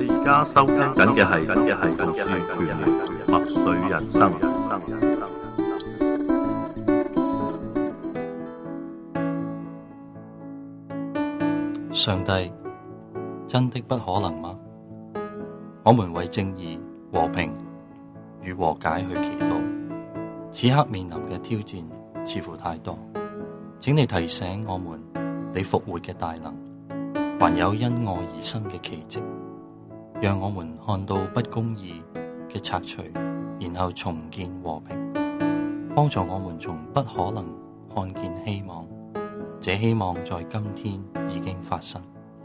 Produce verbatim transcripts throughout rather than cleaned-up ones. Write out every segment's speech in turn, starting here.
你而家收聽緊嘅係緊嘅係讀書權墨水人生。 上帝，真的不可能嗎？我們為正義、和平與和解去祈禱，此刻面臨嘅挑戰似乎太多，請你提醒我們你復活嘅大能，還有因愛而生嘅奇蹟，讓我們看到不公義嘅拆除，然後重建和平，幫助我們從不可能看見希望，這希望在今天已經發生。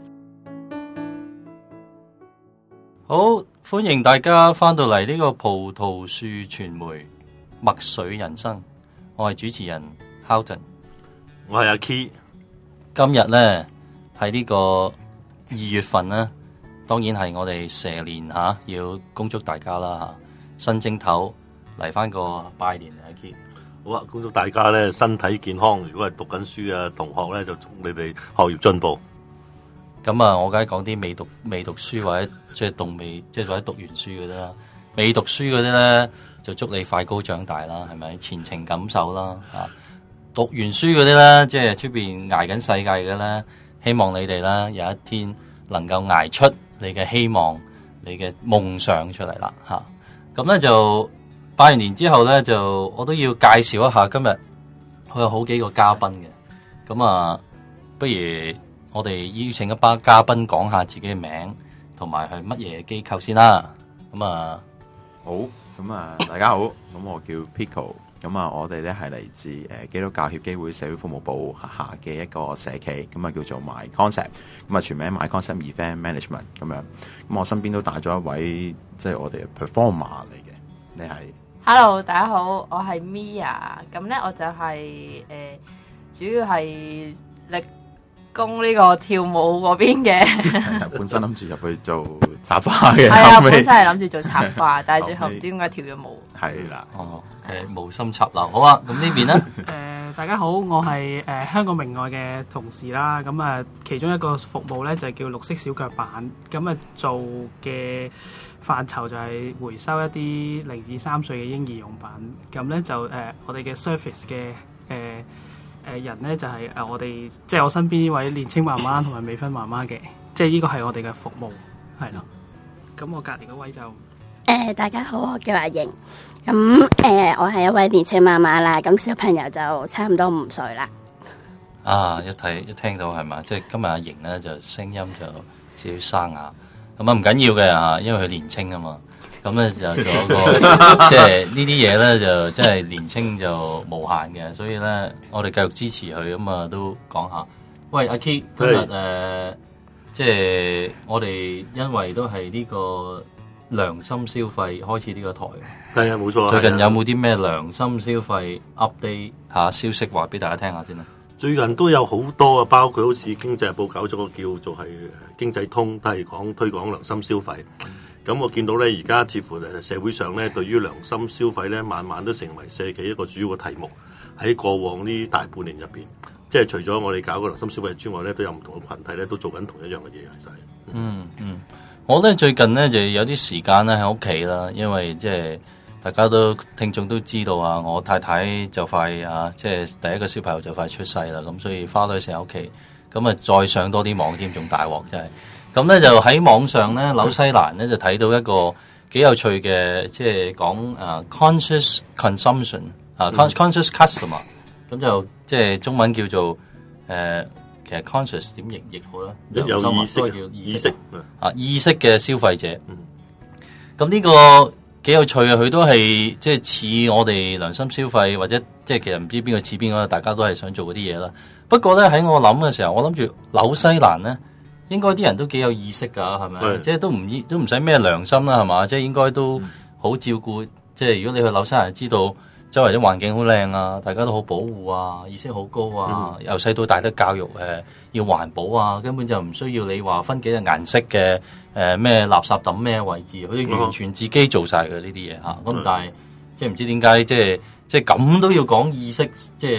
好，歡迎大家翻到嚟呢個葡萄樹傳媒墨水人生，我係主持人 Houghton， 我係阿 Key。 今日呢喺呢個二月份呢，當然係我哋蛇年吓、啊，要恭祝大家啦吓，新正頭嚟翻個拜年阿 Key。 好啊，恭祝大家咧身體健康。如果係讀緊書啊同學咧，就祝你哋學業進步。 咁啊，我梗係講啲未讀未讀書或者即係讀未即係或者讀完書嗰啲啦。未讀書嗰啲咧，就祝你快高長大啦，係咪？前程錦繡啦，啊！讀完書嗰啲咧，即係出邊捱緊世界嘅咧，希望你哋咧有一天能夠捱出你嘅希望、你嘅夢想出嚟啦，吓！咁咧就拜完年之後咧，就我都要介紹一下今日我有好幾個嘉賓嘅，咁啊，不如我哋邀請一班嘉賓講下自己嘅名同埋係乜嘢機構先啦。咁啊， 好，咁啊，大家好，咁我叫 Pico， 咁啊，我哋咧係嚟自誒基督教協基會社會服務部轄下嘅一個社企，咁啊叫做 My Concept， 咁啊全名 My Concept Event Management 咁樣，咁我身邊都帶咗一位即係我哋嘅 performer 嚟嘅，你係 Hello， 大家好，我係 Mia， 咁咧我就係、是、誒、呃、主要係力攻呢個跳舞嗰邊嘅， 本身諗住入去做插花嘅， 係啊，本身係諗住做插花，但係最後唔知點解跳咗舞。 係啦， 哦，誒無心插柳，好啊，咁呢邊咧？ 誒大家好，我係誒、呃、香港明愛嘅同事啦，咁啊其中一個服務咧就係叫綠色小腳板，咁啊做嘅範疇就係回收一啲零至三歲嘅嬰兒用品，咁咧就誒、呃、我哋嘅 service 嘅誒誒人咧就係、是、誒我哋即係我身邊呢位年青媽媽同埋未婚媽媽嘅，即係呢個係我哋嘅服務，係啦。咁我隔離嗰位就誒、 呃、大家好，我叫阿瑩，咁誒、呃、我係一位年青媽媽啦，咁小朋友就差唔多五歲啦。 啊，一睇一聽到係嘛，即係今日阿瑩咧就聲音就少少沙啞，咁啊唔緊要嘅嚇，因為佢年青啊嘛。咁咧就做一個即係呢啲嘢咧就即係年青就無限嘅，所以咧我哋繼續支持佢，咁啊都講下。喂，阿 Key， 今日誒、呃、即係我哋因為都係呢個良心消費開始呢個台， 係啊，冇錯。 最近有冇啲咩良心消費 update 下消息話俾大家聽下先啊？ 最近都有好多啊，包括好似經濟日報搞咗個叫做係經濟通，都係講推廣良心消費。咁我見到咧，而家似乎誒社會上咧，對於良心消費咧，慢慢都成為社企一個主要嘅題目。喺過往呢大半年入邊，即係除咗我哋搞個良心消費之外咧，都有唔同嘅群體咧，都做緊同一樣嘅嘢，其實係。 嗯嗯，我咧最近咧就有啲時間咧喺屋企啦，因為即係大家都聽眾都知道啊，我太太就快啊，即係第一個小朋友就快出世啦，咁所以花多啲時間喺屋企，咁啊再上多啲網添，仲大鑊真係。咁咧就喺網上咧，紐西蘭咧就睇到一個幾有趣嘅，即係講誒 conscious consumption 啊 conscious customer，咁就即係中文叫做誒、呃，其實 conscious 點譯譯好咧？ 有意識， 叫意識， 意識啊，意識嘅消費者。咁呢個幾有趣啊！佢都係即係似我哋良心消費，或者即係其實唔知邊個似邊個，大家都係想做嗰啲嘢啦。不過咧喺我諗嘅時候，我諗住紐西蘭咧。應該啲人都幾有意識㗎，係咪？即係都唔都唔使咩良心啦，係嘛？即係應該都好照顧。嗯、即係如果你去紐西蘭，知道周圍啲環境好靚啊，大家都好保護啊，意識好高啊，由細、嗯、到大都教育誒、呃、要環保啊，根本就唔需要你話分幾隻顏色嘅誒咩垃圾抌咩位置，佢完全自己做晒嘅呢啲嘢嚇。咁、嗯、但係即係唔知點解即係即係咁都要講意識，即係。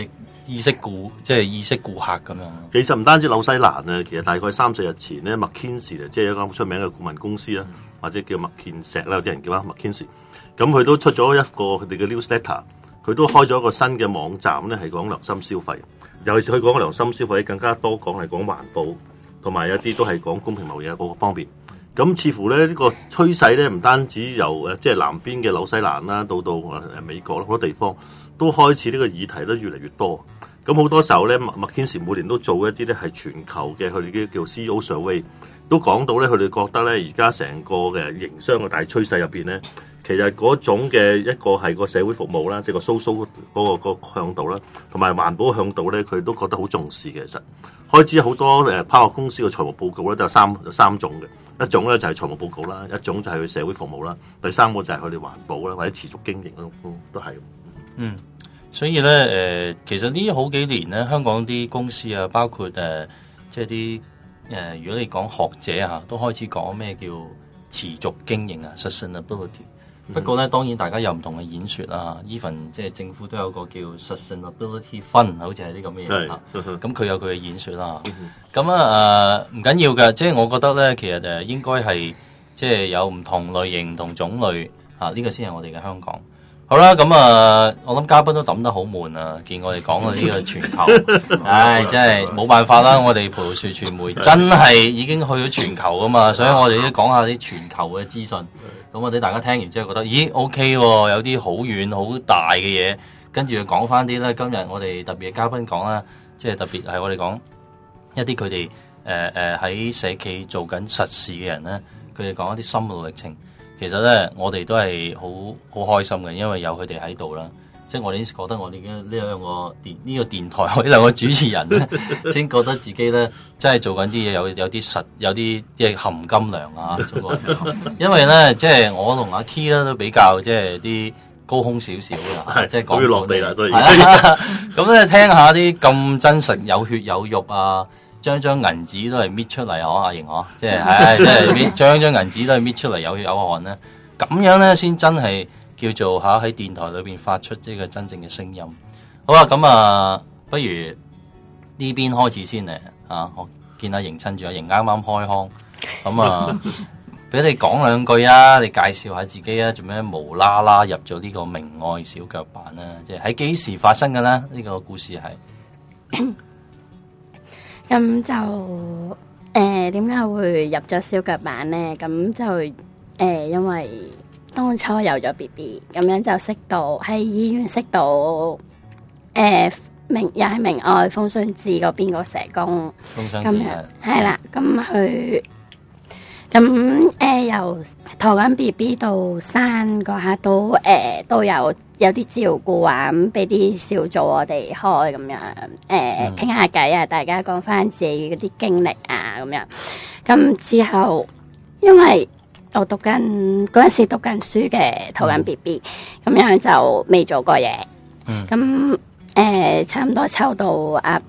意識顧即係意識顧客咁樣。 其實唔單止紐西蘭啊，其實大概三四日前咧，麥堅錫即係一間好出名嘅顧問公司啦，或者叫麥堅錫啦，有啲人叫啦麥堅錫。咁佢都出咗一個佢哋嘅 newsletter，佢都開咗一個新嘅網站咧，係講良心消費。尤其是佢講良心消費，更加多講係講環保，同埋有啲都係講公平貿易嗰個方面。咁似乎咧呢、呢個趨勢咧，唔單止由誒即係南邊嘅紐西蘭啦，到到誒美國好多地方都開始呢個議題都越嚟越多。咁好多時候咧，麥麥堅錫每年都做一啲咧係全球嘅佢哋啲叫 C E O survey，都講到咧佢哋覺得咧而家成個嘅營商嘅大趨勢入邊咧。其實嗰種嘅一個係個社會服務啦，即係個 social 嗰個個向度啦，同埋環保向度咧，佢都覺得好重視嘅。其實開始好多誒拋學公司嘅財務報告咧，都有三有三種嘅，一種咧就係財務報告啦，一種就係佢社會服務啦，第三個就係佢哋環保啦或者持續經營嗰種都係。 嗯，所以咧誒、呃，其實呢好幾年咧，香港啲公司啊，包括誒、呃、即係啲誒，如果你講學者嚇，都開始講咩叫持續經營啊 ，sustainability。不過咧，當然大家有唔同嘅演説啦。even 即係政府都有個叫 Sustainability Fund，好似係啲咁嘅嘢啦。咁佢有佢嘅演説啦。咁啊誒唔緊要嘅，即係我覺得咧，其實誒應該係即係有唔同類型、唔同種類啊，呢個先係我哋嘅香港。好啦，咁啊，我諗嘉賓都揼得好悶啊！見我哋講嘅呢個全球，唉，真係冇辦法啦！我哋葡萄樹傳媒真係已經去咗全球噶嘛，所以我哋都講下啲全球嘅資訊。咁我哋大家聽完之後覺得，咦 OK 喎，有啲好遠好大嘅嘢，跟住講翻啲咧。今日我哋特別嘅嘉賓講啦，即係特別係我哋講一啲佢哋誒誒喺社企做緊實事嘅人咧，佢哋講一啲心路歷程。其實咧，我哋都係好好開心嘅，因為有佢哋喺度啦。即係我哋覺得我哋嘅呢兩個電呢、這個電台，我哋兩個主持人咧，先覺得自己咧真係做緊啲嘢，有有啲實，有啲即係含金量啊！因為咧，即係我同阿 Key 咧都比較即係啲高空少少嘅，即係講落地啦，所以咁咧聽下啲咁真實、有血有肉啊！張張銀紙都係搣出嚟，嗬阿瑩嗬，即係唉，即係搣張張銀紙都係搣出嚟有血有汗咧，咁樣咧先真係叫做吓喺電台裏邊發出呢個真正嘅聲音。好啦，咁啊，不如呢邊開始先嚟啊！我見阿瑩趁住阿瑩啱啱開腔，咁啊，俾你講兩句啊，你介紹下自己啊，做咩無啦啦入咗呢個明愛小腳板啊？即係喺幾時發生嘅咧？呢個故事係。 咁就誒點解會入咗小腳板咧？咁就誒、呃、因為當初有咗 B B， 咁樣就識到喺醫院識到誒、呃、明又係明愛風信志嗰邊個社工，咁樣係啦。咁佢咁誒由陀緊 B B 到生嗰下都誒、呃、都有。有啲照顧啊，咁俾啲小組我哋開咁樣，誒傾下偈啊，大家講翻自己嗰啲經歷啊，咁樣。咁之後，因為我讀緊嗰陣時讀緊書嘅，讀緊 B B，咁樣就未做過嘢。咁誒、呃、差唔多湊到阿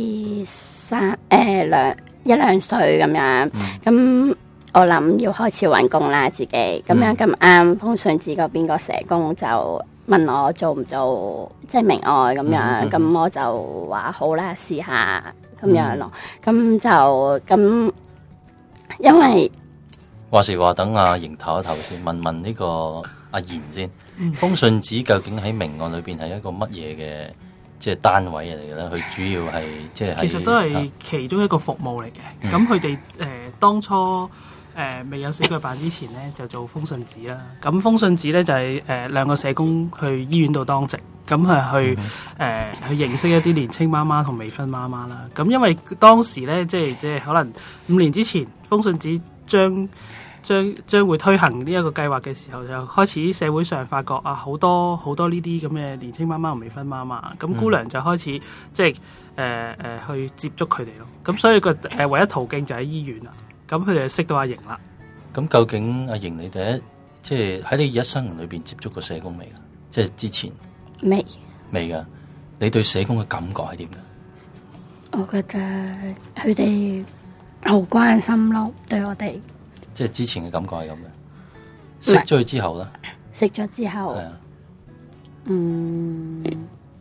B 三誒兩一兩歲咁樣，咁、嗯、我諗要開始揾工啦，自己咁樣咁啱，風信志嗰邊個社工就問我做唔做即係明愛咁樣，咁、嗯、我就話好啦，試下咁樣咯。咁、嗯、就咁，因為話時話等阿瑩唞一唞先，問問呢個阿賢先。風信志究竟喺明愛裏邊係一個乜嘢嘅即係單位嚟嘅咧？佢主要係即係其實都係其中一個服務嚟嘅。咁佢哋誒當初。誒、呃、未有小腳板之前咧，就做風信志啦。咁風信志咧就係、是、誒、呃、兩個社工去醫院度當值，咁係去誒、呃、去認識一啲年青媽媽同未婚媽媽啦。咁因為當時咧，即係即係可能五年之前，風信志將將將會推行呢一個計劃嘅時候，就開始社會上發覺啊，好多好多呢啲咁嘅年青媽媽同未婚媽媽，咁姑娘就開始、嗯、即係誒誒去接觸佢哋咯。咁所以個誒、呃、唯一途徑就喺醫院啦。咁佢哋就識到阿瑩啦。 咁究竟阿瑩你第一，即係喺你一生人裏邊接觸過社工未噶？即係之前未未噶。你對社工嘅感覺係點噶？ 我覺得佢哋好關心咯，對我哋。 即係之前嘅感覺係咁嘅。識咗佢之後咧？ 識咗之後，嗯，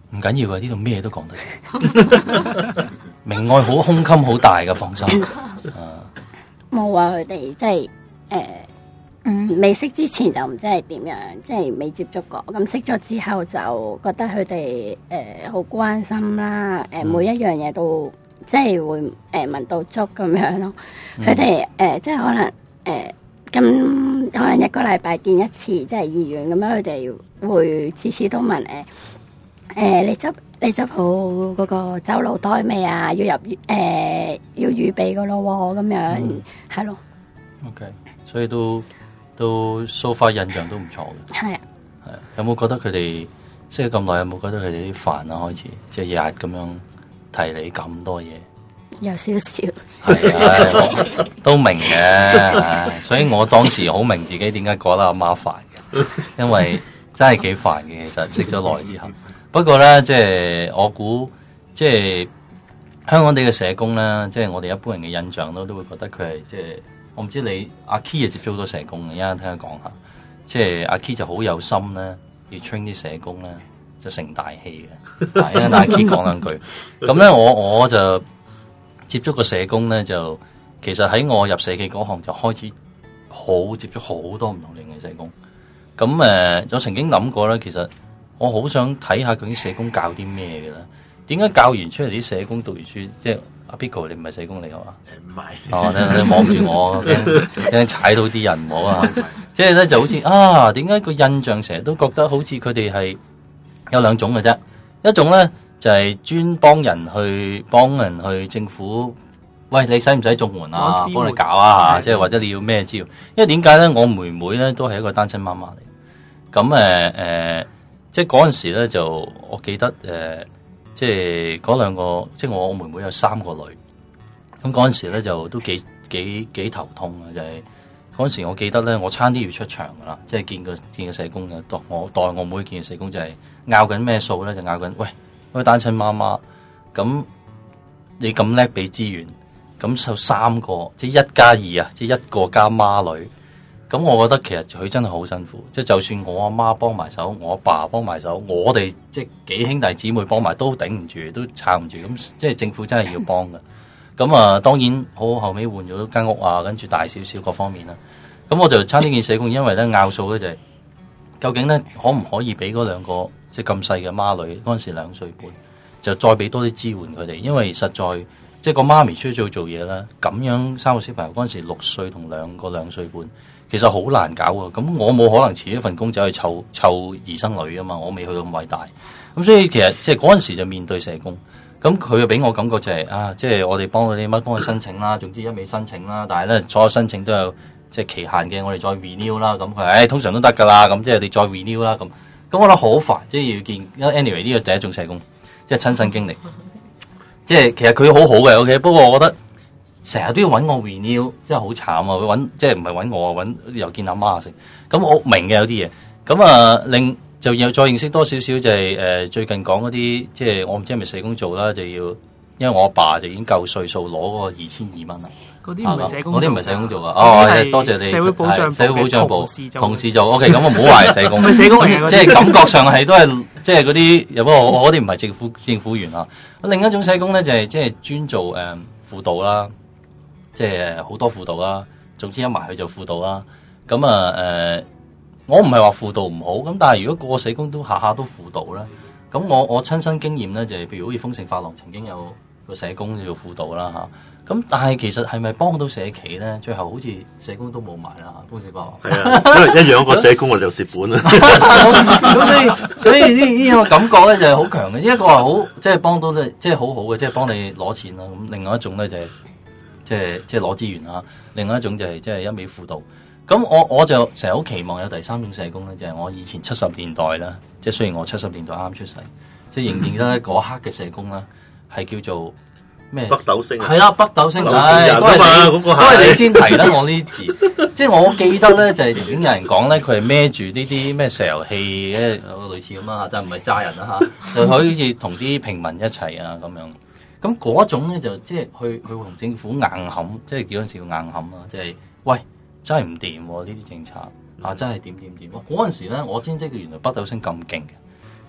唔緊要嘅，呢度咩都講得。明愛好胸襟好大嘅，放心。啊， 冇啊，佢哋即係誒，嗯，未識之前就唔知係點樣，即係未接觸過。咁識咗之後就覺得佢哋誒好關心啦，誒、呃、每一樣嘢都即係會誒、呃、問到足咁樣咯。佢哋誒即係可能誒咁、呃、可能一個禮拜見一次，即係醫院咁樣，佢哋會次次都問誒誒、呃、你執你執好嗰個走路袋未啊？要入誒、呃、要預備噶咯喎，咁樣係、嗯、咯。 OK，所以都都 so far 印象都唔錯嘅。 係啊， 係啊。有冇覺得佢哋識咗咁耐？有冇覺得佢哋啲煩啊？開始即係日日咁樣提你咁多嘢。 有少少。 係啊，都明嘅。所以我當時好明自己點解覺得阿媽煩嘅，因為真係幾煩嘅。其實識咗耐之後。不過咧，即係我估，即係香港地嘅社工咧，即係我哋一般人嘅印象咯，都會覺得佢係即係，我唔知你阿 Key 接觸好多社工嘅，一陣聽佢講下，即係阿 Key 就好有心咧，要 train 啲社工咧，就成大器嘅。一陣阿 Key 講兩句，咁咧我我就接觸個社工咧，就其實喺我入社企嗰行就開始好接觸好多唔同類型嘅社工。咁誒、呃，我曾經諗過咧，其實。我好想睇下究竟社工教啲咩嘅咧？點解教完出嚟啲社工讀完書，即係阿 Pico 你唔係社工嚟嘅嘛？ 唔係， 哦，你你望住我，驚驚踩到啲人唔好啊！即係咧就好似啊，點解個印象成日都覺得好似佢哋係有兩種嘅啫？一種咧就係、是、專幫人去幫人去政府，喂，你使唔使綜援啊？幫你搞啊！即係或者你要咩資料？因為點解咧？我妹妹咧都係一個單親媽媽嚟，咁誒誒。呃呃即係嗰陣時咧，就我記得誒、呃，即係嗰兩個，即係我我妹妹有三個女，咁嗰陣時咧就都幾幾幾頭痛嘅，就係嗰陣時我記得咧，我差啲要出場噶啦，即係見個見個社工嘅，代我代我妹見個社工就係拗緊咩數咧，就拗緊喂，喂單親媽媽，咁你咁叻俾資源，咁就三個，即係一加二啊，即係一個加孖女。咁我覺得其實佢真係好辛苦，即係就算我阿媽幫埋手，我阿爸幫埋手，我哋即係幾兄弟姊妹幫埋都頂唔住，都撐唔住。咁即係政府真係要幫嘅。咁啊，當然好後尾換咗間屋啊，跟住大少少各方面啦。咁我就差啲見社工，因為咧拗數咧就係、是、究竟咧可唔可以俾嗰兩個即係咁細嘅孖女嗰陣時兩歲半，就再俾多啲支援佢哋，因為實在即係個媽咪出去做做嘢啦，咁樣三個小朋友嗰陣時六歲同兩個兩歲半。其實好難搞喎，咁我冇可能辭一份工走去湊湊兒生女啊嘛，我未去到咁偉大，咁所以其實即係嗰陣時就面對社工，咁佢又俾我感覺就係、是、啊，即係我哋幫佢哋乜幫佢申請啦，總之一味申請啦，但係咧所有申請都有即係期限嘅，我哋再 renew 啦，咁佢誒通常都得㗎啦，咁即係你再 renew 啦，咁咁我覺得好煩，即係要見 anyway 呢個第一種社工，即係親身經歷，即係其實佢好好嘅 OK，不過我覺得。成日都要揾我 renew，真係好慘啊！佢揾即係唔係揾我啊？揾又見阿媽食。咁我明嘅有啲嘢。咁啊，另就又再認識多少少就係、是、誒、呃、最近講嗰啲，即係我唔知係咪社工做啦，就要因為我阿爸就已經夠歲數攞嗰個二千二蚊啦。 嗰啲唔係社工， 嗰啲唔係社工做啊！哦，多謝你。社會保障社會保障部同事做 OK，咁我唔好話係社工。 社工嚟嘅， 即係感覺上係都係即係嗰啲，又不過我嗰啲唔係政府政府員啊。另一種社工咧就係即係專做誒、呃、輔導啦。即係好多輔導啦，總之一埋去就輔導啦。咁啊誒，我唔係話輔導唔好，咁但係如果個個社工都下下都輔導咧，咁我我親身經驗咧就係、是，譬如好似豐盛發廊曾經有個社工做輔導啦嚇。咁但係其實係咪幫到社企咧？最後好似社工都冇埋啦嚇，豐盛發廊。係啊， 因為一樣個社工我就蝕本啦。 咁所以所以呢呢個感覺咧就係好強嘅，一個係好即係幫到你，即係好好嘅，即係幫你攞錢啦。咁另外一種咧就係、是。即係即係攞資源啦，另外一種就係即係一味輔導。咁我我就成日好期望有第三種社工咧，就係、是、我以前七十年代啦，即係雖然我七十年代啱出世，即係仍然記得嗰刻嘅社工啦，係叫做咩？ 北斗星係啦，北斗星， 唉， 都係你，都係你先提得我呢啲字。即係我記得咧，就係曾經有人講咧，佢係孭住呢啲咩石油氣嘅，類似咁啊，但係唔係炸人啊嚇，就好似同啲平民一齊啊咁樣。咁嗰種咧就即係去去同政府硬冚，即係幾陣時要硬冚啊！即係喂，真係唔掂喎呢啲政策啊！真係點點點！嗰陣時咧，我先知道原來北斗星咁勁嘅。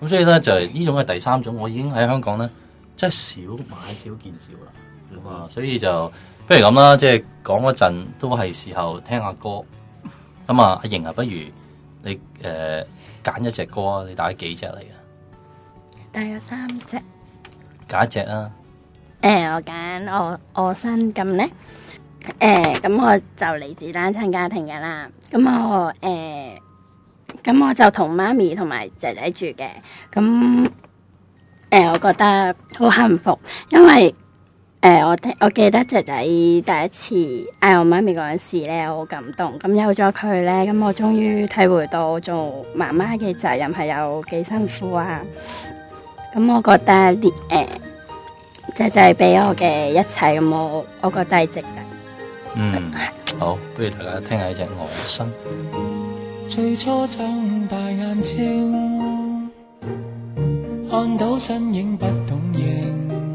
咁所以咧就係、是、呢種係第三種，我已經喺香港咧真係少買少見少啦。咁啊，所以就不如咁啦，即係講嗰陣都係時候聽下歌。咁啊，阿瑩啊，不如你誒揀、呃、一隻歌啊，你帶幾隻嚟啊？ 大約三隻。 揀一隻啊！ 誒、呃，我揀我我新咁咧，誒、呃，咁我就嚟自單親家庭嘅啦。咁我誒，咁、呃、我就同媽咪同埋仔仔住嘅。咁誒、呃，我覺得好幸福，因為誒、呃，我聽我記得仔仔第一次嗌我媽咪嗰陣時咧，我好感動。咁有咗佢咧，咁我終於體會到做媽媽嘅責任係有幾辛苦啊！咁我覺得呢誒。呃就就係俾我嘅一切，咁我我覺得係值得。 嗯，好，不如大家聽下呢隻我生。 最初睜大眼睛，看到身影不懂認，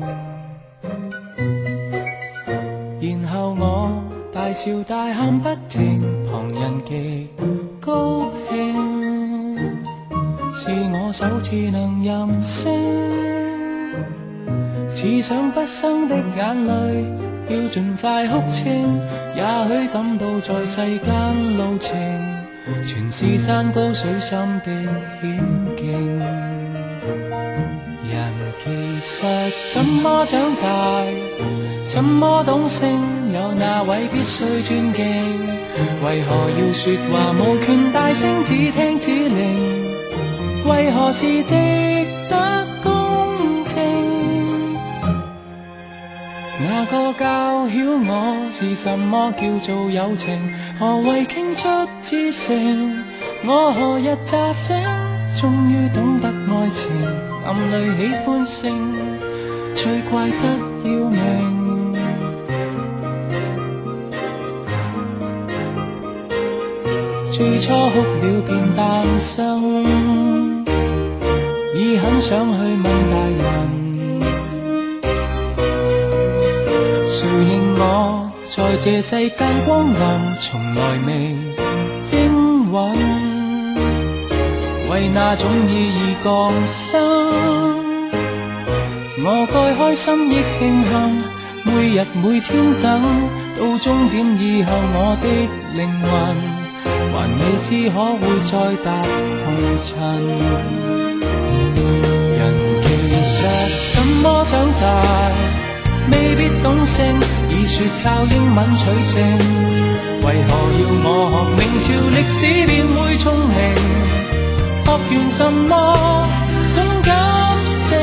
然後我大笑大喊不停，旁人極高興，是我首次能任性。似想不生的眼淚，要盡快哭清。也許感到在世間路程，全是山高水深的險境。人其實怎麼長大，怎麼懂性，有哪位必須尊敬？為何要說話無權大聲，只聽指令？為何是值得公正？那個教曉我是什麼叫做友情，何謂傾出至誠？我何日乍醒，終於懂得愛情，暗裡喜歡性，最怪得要命。最初哭了便誕生，已很想去問大人，誰令我在這世間光臨，從來未應允，為那種意義降生。我該開心亦慶幸，每日每天等到終點以後，我的靈魂還未知可會再踏紅塵。人其實怎麼長大，未必懂性，已說靠英文取勝，為何要我學明朝歷史便會聰明？學完什麼懂感性？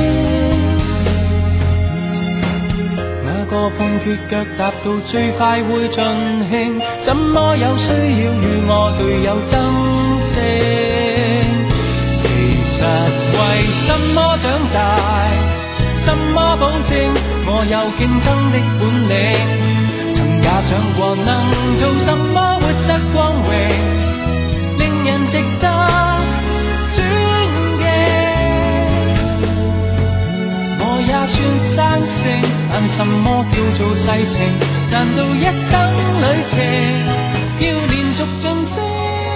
那個碰缺腳踏到最快會盡興，怎麼有需要與我隊友爭勝？其實為什麼長大，什麼保證我有競爭的本領？曾也想過能做什麼活得光榮，令人值得尊敬。我也算生性，但什麼叫做世情？難道一生旅程要連續晉升，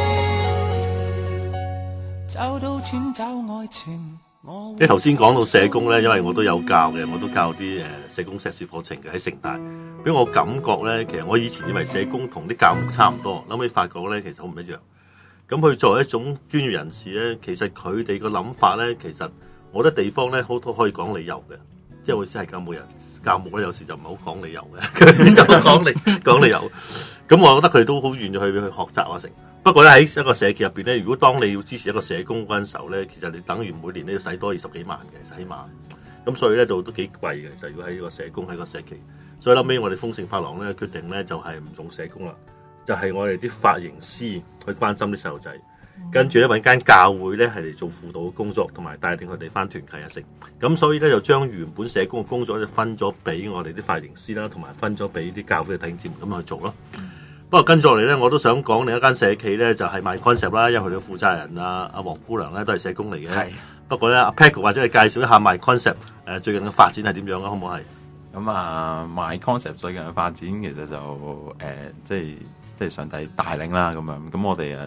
找到錢找愛情？ 你頭先講到社工咧，因為我都有教嘅，我都教啲誒社工碩士課程嘅喺城大，俾我感覺咧，其實我以前以為社工同啲教牧差唔多，後尾發覺咧其實好唔一樣。咁佢作為一種專業人士咧，其實佢哋個諗法咧，其實我覺得地方咧好多可以講理由嘅，即係我先係教牧人，教牧咧有時就唔係好講理由嘅，佢就講理講理由。咁我覺得佢哋都好願意去去學習啊成。不過咧喺一個社企入邊咧，如果當你要支持一個社工嗰陣時候咧，其實你等於每年都要使多二十幾萬嘅，起碼。咁所以咧就都幾貴嘅，就如果喺呢個社工喺個社企。所以後尾我哋豐盛髮廊咧決定咧就係唔用社工啦，就係、是、我哋啲髮型師去關心啲細路仔，跟住咧揾間教會咧係嚟做輔導嘅工作，同埋帶領佢哋翻團契啊成。咁所以咧就將原本社工嘅工作就分咗俾我哋啲髮型師啦，同埋分咗俾啲教會嘅弟兄姊妹咁去做咯。不過跟住落嚟咧，我都想講另一間社企咧，就係、是、My Concept 啦，因為佢哋嘅負責人啊，阿黃姑娘咧都係社工嚟嘅。係。不過咧，阿 Paco 或者你介紹一下 My Concept 誒最近嘅發展係點樣啊？好唔好係？ 咁啊，My Concept 最近嘅發展其實就誒、呃，即係即係上帝帶領啦咁樣。咁我哋誒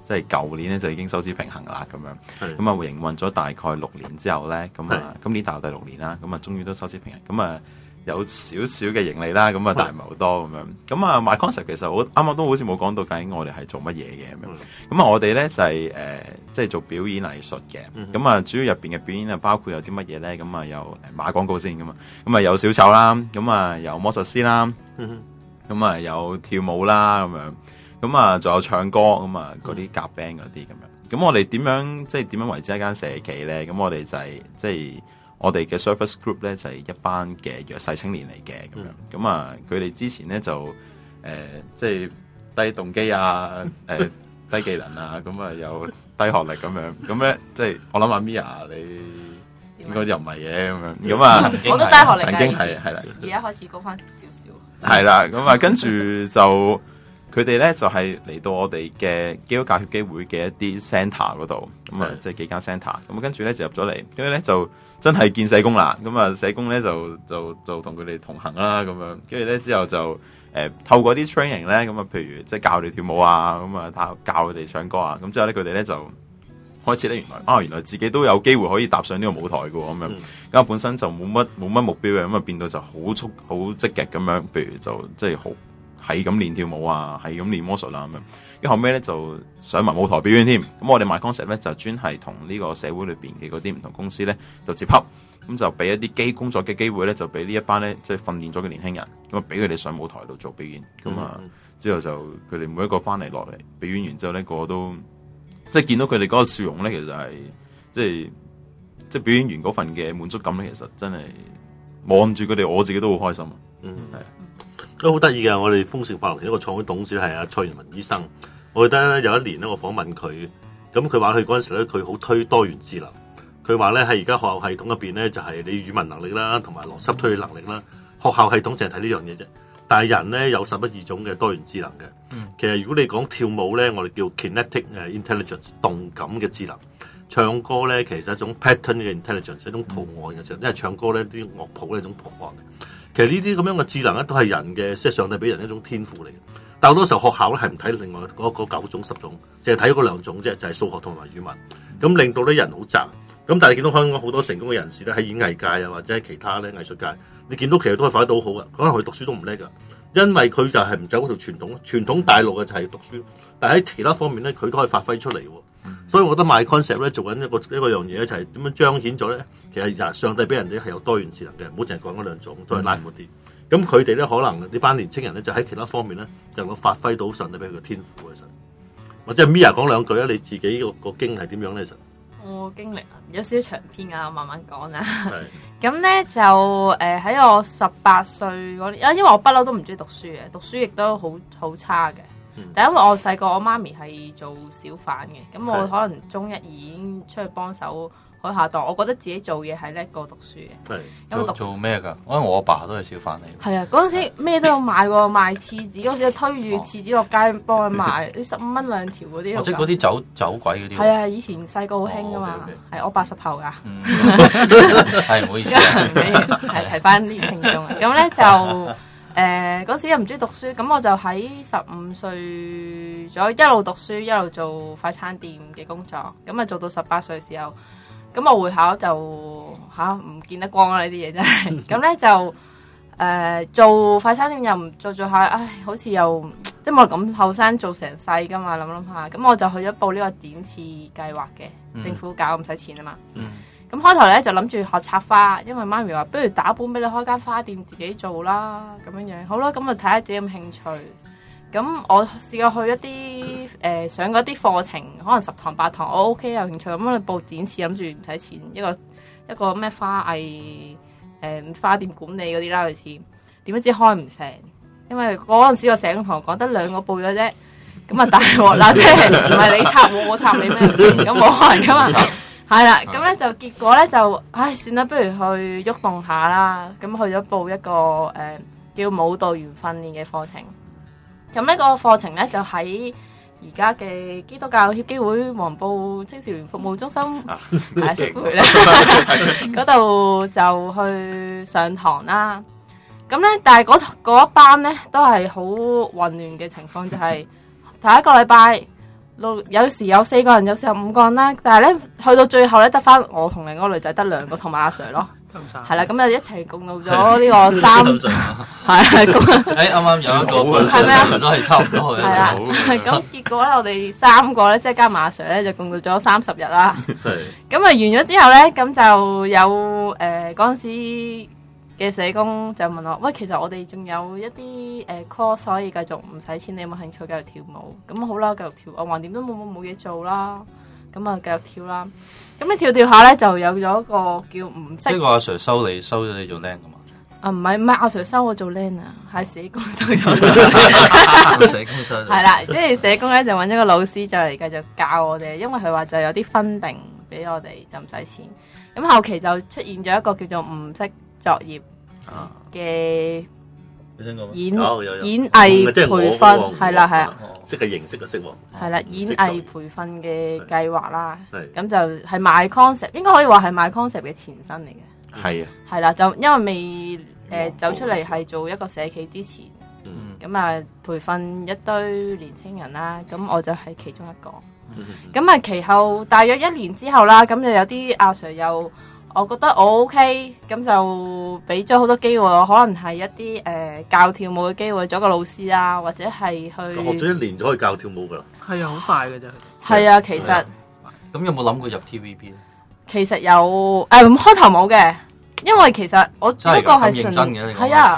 即係舊年咧就已經收支平衡啦咁樣。 係咁啊營運咗大概六年之後咧，咁啊今年踏入第六年啦，咁啊終於都收支平衡，咁啊有少少嘅盈利啦，咁啊但係唔係好多咁樣。咁啊 My Concept 其實我啱啱都好似冇講到究竟我哋係做乜嘢嘅咁樣。咁啊我哋咧就係、是、誒、呃、即係做表演藝術嘅。咁啊、嗯、主要入邊嘅表演啊包括有啲乜嘢咧？咁啊有誒買廣告先咁啊，咁啊有小丑啦，咁啊有魔術師啦，咁啊有跳舞啦咁樣，咁啊仲有唱歌，咁啊嗰啲夾 band 嗰啲咁樣。咁我哋點樣即係點樣為之一間社企咧？咁我哋就係、是、即係。我哋嘅 service group 咧就係、是、一班嘅弱勢青年嚟嘅咁樣，咁啊佢哋之前咧就誒、呃、即係低動機啊，誒、呃、低技能啊，咁啊有低學歷咁樣，咁咧即係我諗阿 Mia 你應該又唔係嘅咁樣，咁啊我都低學歷， 曾經係係啦， 而家開始高翻少少， 係啦，咁啊跟住就佢哋咧就係、是、嚟到我哋嘅基督教協基會嘅一啲 centre 嗰度，咁啊即係幾間 centre，咁跟住咧就入咗嚟，跟住咧就。真係見社工啦，咁啊社工咧就就就同佢哋同行啦，咁樣跟住咧之後就誒、呃、透過啲 training 咧，咁啊譬如即係教佢哋跳舞啊，咁啊教教佢哋唱歌啊，咁之後咧佢哋咧就開始咧原來啊原來自己都有機會可以踏上呢個舞台嘅喎，咁樣咁啊本身就冇乜冇乜目標嘅，咁啊變到就好速好積極咁樣，譬如就即係好係咁練跳舞啊，係咁練魔術啦咁樣。咁後尾咧就上埋舞台表演添，咁我哋 My Concept 咧就專係同呢個社會裏邊嘅嗰啲唔同公司咧就接洽，咁就俾一啲機工作嘅機會咧，就俾呢一班咧即係訓練咗嘅年輕人，咁啊俾佢哋上舞台度做表演，咁啊、嗯、之後就佢哋每一個翻嚟落嚟表演完之後咧，個個都即係見到佢哋嗰個笑容咧，其實係即係即係表演完嗰份嘅滿足感咧，其實真係望住佢哋，我自己都好開心啊！嗯，係。 都好得意嘅，我哋豐盛發廊一個創會董事係阿蔡元文醫生。我記得有一年咧，我訪問佢，咁佢話佢嗰陣時咧，佢好推多元智能。佢話咧喺而家學校系統入邊咧，就係、是、你語文能力啦，同埋邏輯推理能力啦。學校系統淨係睇呢樣嘢啫。但係人咧有十一二種嘅多元智能嘅。嗯、其實如果你講跳舞咧，我哋叫 kinetic 誒 intelligence 動感嘅智能。唱歌咧其實係一種 pattern 嘅 intelligence，一種圖案嘅智能。因為唱歌咧啲樂譜咧一種圖案嘅。其實呢啲咁樣嘅智能咧，都係人嘅，即係上帝俾人一種天賦嚟嘅。但好多時候學校咧係唔睇另外嗰嗰九種十種，淨係睇嗰兩種啫，就係、是、數學同埋語文。咁令到啲人好雜。咁但係你見到香港好多成功嘅人士咧，喺演藝界啊或者係其他咧藝術界，你見到其實都係發揮得好好嘅。可能佢讀書都唔叻㗎，因為佢就係唔走嗰條傳統，傳統大陸嘅就係讀書。但係喺其他方面咧，佢都可以發揮出嚟喎。所以我覺得 My Concept 咧做緊一個一個樣嘢咧，就係點樣彰顯咗咧？其實上帝俾人哋係有多元智能嘅，唔好淨係講嗰兩種，都係拉闊啲。咁佢哋咧可能呢班年青人咧就喺其他方面咧就能夠發揮到上帝俾佢嘅天賦嘅神。或者 Mia 講兩句啊，你自己個個經歷係點樣咧？神我經歷有少少長篇啊，我慢慢講啦。咁咧就誒喺、呃、我十八歲嗰年，因為我不嬲都唔中意讀書嘅，讀書亦都好好差嘅。但因為我細個，我媽咪係做小販嘅，咁我可能中一已經出去幫手開下檔，我覺得自己做嘢係叻過讀書嘅。 係做做咩㗎？因為我阿爸都係小販嚟。 係啊，嗰陣時咩都有賣喎，賣廁紙嗰陣時推住廁紙落街幫佢賣，啲十五蚊兩條嗰啲。 即係嗰啲走走鬼嗰啲。 係啊，以前細個好興㗎嘛。係我八十後㗎。 係唔好意思啊。 係係翻啲聽眾啊，咁咧就。誒嗰、呃、時又唔中意讀書，咁我就喺十五歲咗一路讀書一路做快餐店嘅工作，咁啊做到十八歲嘅時候，咁我會考就嚇唔見得光啦呢啲嘢真係，咁咧就誒、呃、做快餐店又唔做做下，唉好似又即係冇咁後生做成世噶嘛，諗諗下，咁我就去咗報呢個展翅計劃嘅，嗯、政府搞唔使錢啊嘛。嗯咁開頭咧就諗住學插花，因為媽咪話不如打本俾你開間花店自己做啦，咁樣樣好啦，咁就睇下自己有冇興趣。咁我試過去一啲誒、呃、上嗰啲課程，可能十堂八堂，我 OK 有興趣，咁我報展翅諗住唔使錢，一個一個咩花藝誒、呃、花店管理嗰啲啦類似，點不知開唔成，因為嗰陣時個社工同我講得兩個報咗啫，咁啊大鑊啦，即係唔係你插我，我插你咩？咁冇可能噶嘛。係啦，咁咧就結果咧就，唉，算啦，不如去喐動下啦。咁去咗報一個誒、呃、叫舞蹈員訓練嘅課程。咁呢個課程咧就喺而家嘅基督教協基會黃埔青少年服務中心係食會咧，嗰度就去上堂啦。咁咧，但係嗰嗰一班咧都係好混亂嘅情況，就係、是、第一個禮拜。 六有時有四個人，有時有五個人啦。但係咧去到最後咧，得翻我同另一個女仔得兩個，同埋阿 Sir 咯。係啦，咁就一齊共度咗呢個三係啊， 誒啱啱有一個係咩啊？ 都係差唔多嘅。 係啦，咁結果咧，我哋三個咧，即係加埋阿 Sir 咧，就共度咗三十日啦。 係咁啊，完咗之後咧，咁就有誒嗰陣時嘅社工就問我：喂，其實我哋仲有一啲誒 course 可以繼續唔使錢，你有冇興趣繼續跳舞？咁好啦，繼續跳。我橫掂都冇冇冇嘢做啦，咁啊繼續跳啦。咁你跳跳下咧，就有咗一個叫唔識。 即係個阿 Sir 收你收咗你做僆噶嘛？ 啊，唔係唔係，阿 Sir 收我做僆啊，係社工收咗。 社工收。 係啦，即係社工咧就揾咗個老師再嚟繼續教我哋，因為佢話就有啲分定俾我哋，就唔使錢。咁後期就出現咗一個叫做唔識作業嘅你聽過咩？ 演有有有演藝即係我培嗰個訓，係啦係啊。 識嘅形式嘅識喎。 係啦，演藝培訓嘅計劃啦， 係咁就係 My Concept，應該可以話係 My Concept 嘅前身嚟嘅。 係啊， 係啦，就因為未誒、呃、走出嚟係做一個社企之前，咁啊、嗯、培訓一堆年青人啦，咁我就係其中一個。咁啊、嗯、其後大約一年之後啦，咁就有啲阿 Sir 又。我覺得我 OK，咁就俾咗好多機會我，可能係一啲誒、呃、教跳舞嘅機會，做一個老師啦，或者係去學咗一年就可以教跳舞噶啦。 係啊，好快嘅啫。 係啊，其實咁有冇諗過入 T V B 咧？ 其實有誒、呃、開頭冇嘅，因為其實我只不過係純係啊，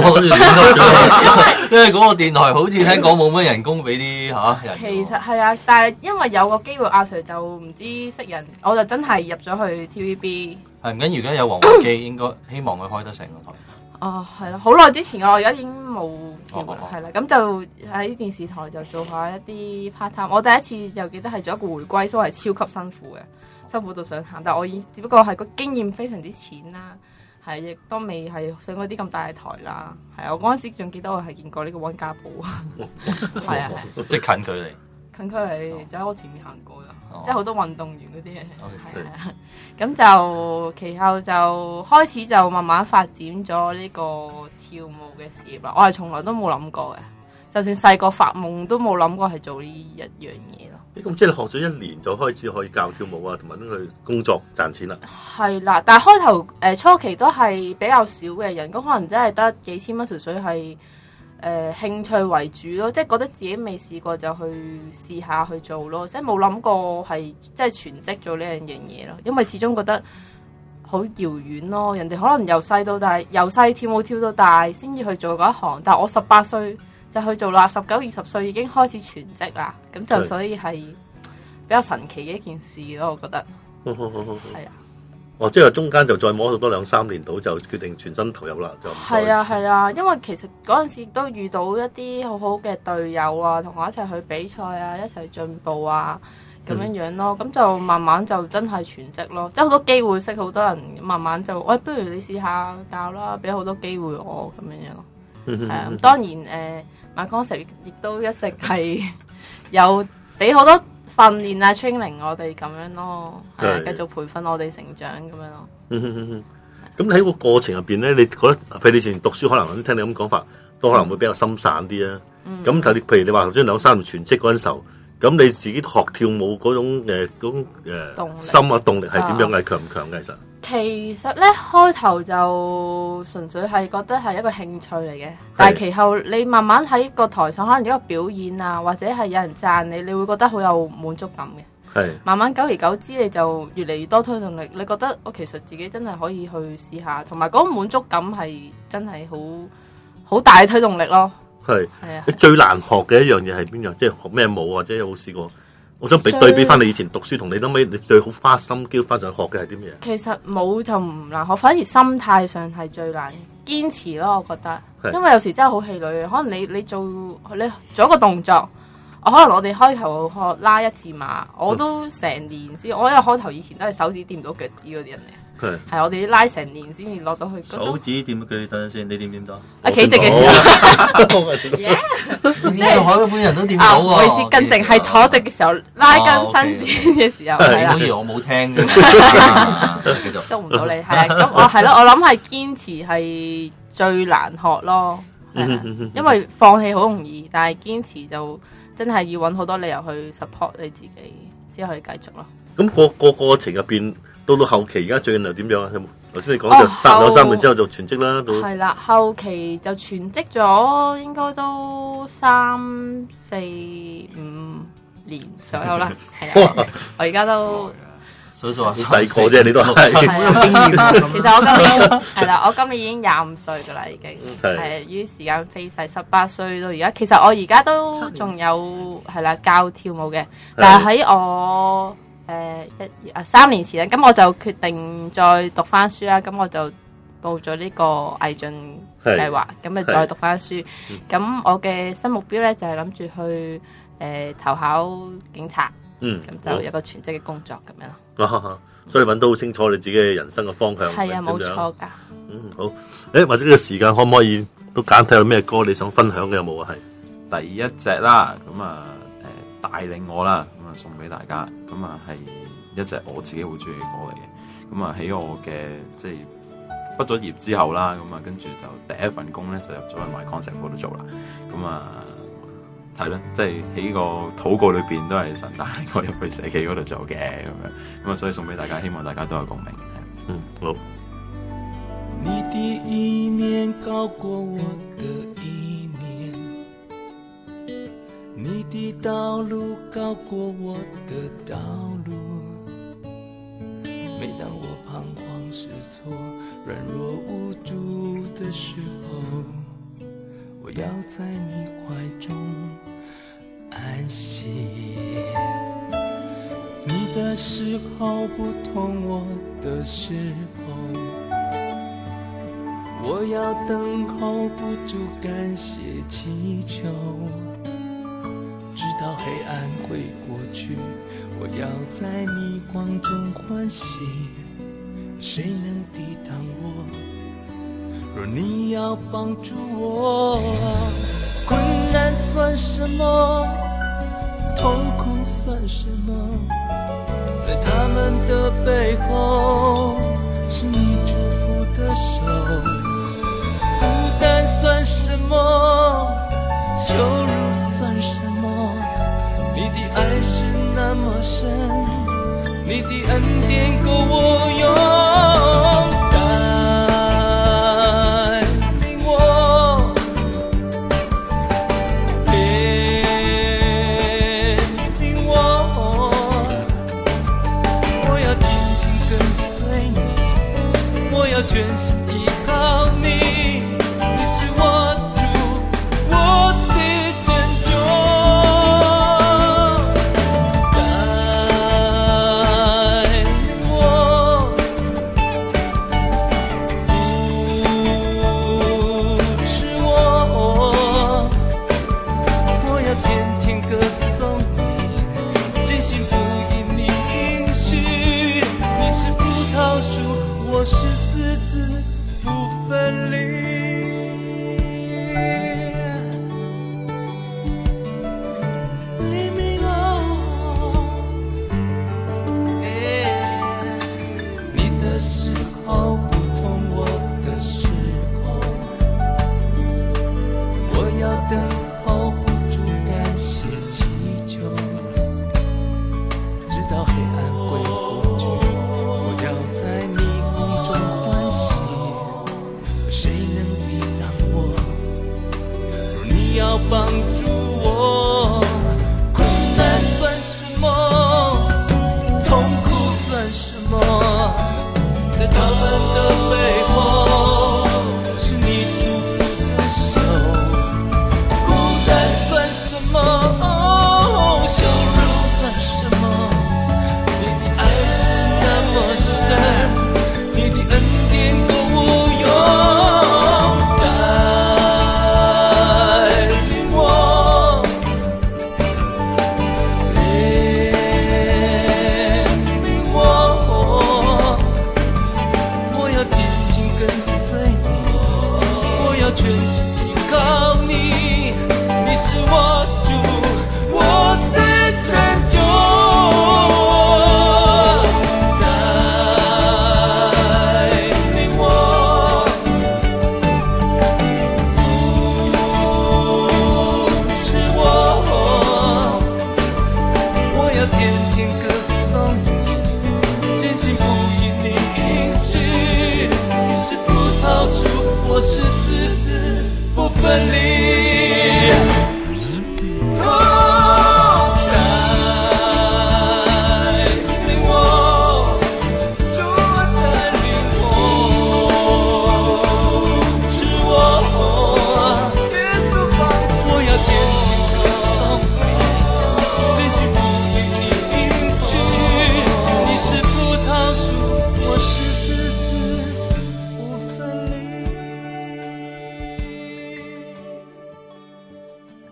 因為嗰個電台好似聽講冇乜人工俾啲嚇人。 其實係啊，但係因為有個機會，阿 Sir 就唔知識人，我就真係入咗去 T V B。 係唔緊要，而家有黃維基，應該希望佢開得成個台。 哦，係啦，好耐之前我而家已經冇跳啦， 哦係啦，咁就喺電視台就做下一啲 part time。我第一次就記得係做一個回歸，所以係超級辛苦嘅，辛苦到想喊。但係我已只不過係個經驗非常之淺啦，係亦都未係上過啲咁大嘅台啦。係啊，我嗰陣時仲記得我係見過呢個溫家寶啊，係啊， 即係近距離。 近距離就喺我前面行過啦， 哦、 即係好多運動員嗰啲嘢，係 Okay. 啊。咁就其後就開始就慢慢發展咗呢個跳舞嘅事業啦。我係從來都冇諗過嘅，就算細個發夢都冇諗過係做呢一樣嘢咯。 咁即係你學咗一年就開始可以教跳舞啊，同埋拎去工作賺錢啦。 係啦，但係開頭誒、呃、初期都係比較少嘅，人工可能真係得幾千蚊，純粹係。誒、呃、興趣為主咯，即係覺得自己未試過就去試下去做咯，即係冇諗過係即係全職做呢樣樣嘢咯，因為始終覺得好遙遠咯。人哋可能由細到大，由細跳舞跳到大先至去做嗰一行，但係我十八歲就去做啦，十九二十歲已經開始全職啦，咁就所以係比較神奇嘅一件事咯，我覺得係啊。 哦，即係中間就再摸到多兩三年度，就決定全身投入啦，就係啊係啊，因為其實嗰陣時都遇到一啲好好嘅隊友啊，同我一齊去比賽啊，一齊進步啊，咁樣樣咯，咁、嗯、就慢慢就真係全職咯，即係好多機會識好多人，慢慢就喂、哎，不如你試下教啦，俾好多機會我咁樣樣咯，係啊，咁當然誒、呃、My Concept 亦都一直係有俾好多。訓練啊 training 我哋咁樣咯，係啊，繼續培訓我哋成長咁樣咯。 咁喺個過程入邊咧，你覺得譬如你以前讀書可能聽你咁講法，都可能會比較心散啲啊。咁但係你譬如你話頭先兩三年全職嗰陣時候，咁你自己學跳舞嗰種誒嗰種誒心啊動力係點樣？係強唔強嘅？其實其實咧開頭就純粹係覺得係一個興趣嚟嘅，但係其後你慢慢喺個台上可能一個表演啊，或者係有人讚你，你會覺得好有滿足感嘅。係慢慢久而久之，你就越嚟越多推動力。你覺得我其實自己真係可以去試下，同埋嗰個滿足感係真係好好大嘅推動力咯。係係啊！ 你最難學嘅一樣嘢係邊樣？即係學咩舞或者有冇試過？我想比對比翻你以前讀書同你諗起你最好花心機翻上學嘅係啲咩？ 其實冇就唔難學，反而心態上係最難堅持咯。我覺得，因為有時真係好氣餒，可能你你做你做一個動作，我可能我哋開頭學拉一字馬，我都成年先。我因為開頭以前都係手指掂唔到腳趾嗰啲人嚟。係，係我哋拉成年先至落到去。 手指掂到腳，等陣先，你掂唔掂到？ 啊，企直嘅時候， 呢個海本人都掂到喎。 唔好意思，更正係坐直嘅時候，拉筋伸展嘅時候。 係啦，唔好以為我冇聽嘅。 捉唔到你，係啊，咁我係咯，我諗係堅持係最難學咯， 係啦嗯因為放棄好容易，但係堅持就真係要揾好多理由去 support 你自己，先可以繼續咯。 咁個個過程入邊，到到後期而家最近又點樣啊？頭先你講就三後兩三年之後就全職啦，到係啦，後期就全職咗，應該都三四五年左右啦。係啊，我而家都數數話細個啫，你都係係啊經驗啊咁其實我今年係啦，我今年已經廿五歲噶啦，已經係係於時間飛逝，十八歲到而家。其實我而家都仲有係啦教跳舞嘅，但係喺我誒一啊三年前咧，咁我就決定再讀翻書啦。咁我就報咗呢個藝進計劃，咁啊再讀翻書。咁我嘅新目標咧就係諗住去誒投考警察， 嗯， 咁就有個全職嘅工作咁樣咯。 啊所以揾到好清楚你自己嘅人生嘅方向。 係啊，冇點樣錯㗎。 嗯，好。誒，或者呢個時間可唔可以都揀睇有咩歌你想分享嘅有冇啊？係第一隻啦，咁啊誒帶領我啦，咁啊送俾大家，咁啊係一隻我自己好中意嘅歌嚟嘅，咁啊喺我嘅即係畢咗業之後啦，咁啊跟住就第一份工咧就入咗去 My Concept 嗰度做啦，咁啊係咯，即係喺個禱告裏邊都係神帶領我入去社企嗰度做嘅咁樣，咁啊所以送俾大家，希望大家都有共鳴。 嗯，好。 你的意念高過我的意念，你的道路高過我的道路。每當我彷徨失措、軟弱無助的時候，我要在你懷中安息。你的時候不同我的時候，我要等候不住感謝祈求，直到黑暗會過去，我要在你光中歡喜。誰能抵擋我？若你要幫助我，困難算什麼？痛苦算什麼？在他們的背後，是你祝福的手。孤單算什麼？羞辱算什麼？你的愛是那麼深，你的恩典夠我用。帶領我，帶領我，我要緊緊跟隨你，我要全心依靠你。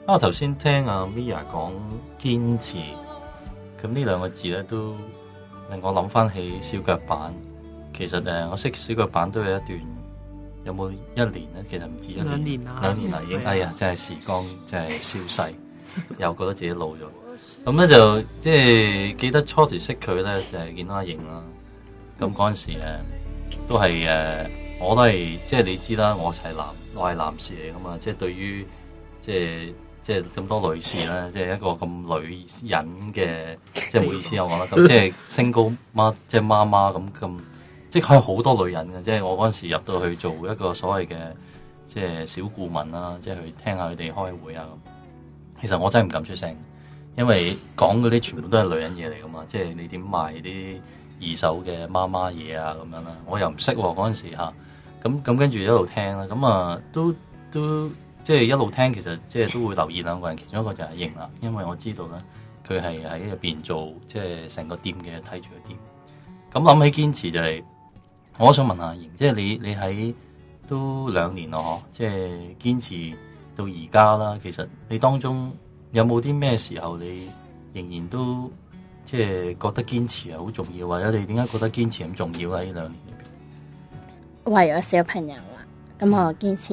啊，頭先聽阿 Mia 講堅持，咁呢兩個字咧都令我諗翻起小腳板。其實誒，我識小腳板都有一段，有冇一年咧？其實唔止一年， 兩年啦， 兩年啦已經。 係啊哎呀，真係時光真係消逝，又覺得自己老咗。咁咧就即係記得初時識佢咧，就係、是、見到阿瑩啦。咁嗰陣時誒，都係誒，我都係即係你知啦，我係男，我係男士嚟噶嘛。即係對於即係即係咁多女士咧，即係一個咁女人嘅，即係唔好意思啊，我覺得咁即係single媽，即係媽媽咁咁。即係好多女人嘅，即係我嗰陣時入到去做一個所謂嘅即係小顧問啦，即係去聽下佢哋開會啊咁。其實我真係唔敢出聲，因為講嗰啲全部都係女人嘢嚟噶嘛，即係你點賣啲二手嘅媽媽嘢啊咁樣啦。我又唔識喎嗰陣時嚇，咁咁跟住一路聽啦，咁啊都都即係一路聽，其實即係都會留意兩個人，其中一個就係阿瑩啦，因為我知道咧佢係喺入邊做即係成個店嘅睇住個店。咁諗起堅持就係、是。我想問下瑩，即係你你喺都兩年咯，嗬，即係堅持到而家啦。其實你當中有冇啲咩時候你仍然都即係覺得堅持係好重要，或者你點解覺得堅持咁重要喺呢兩年裏邊？ 為咗小朋友啊，咁我堅持。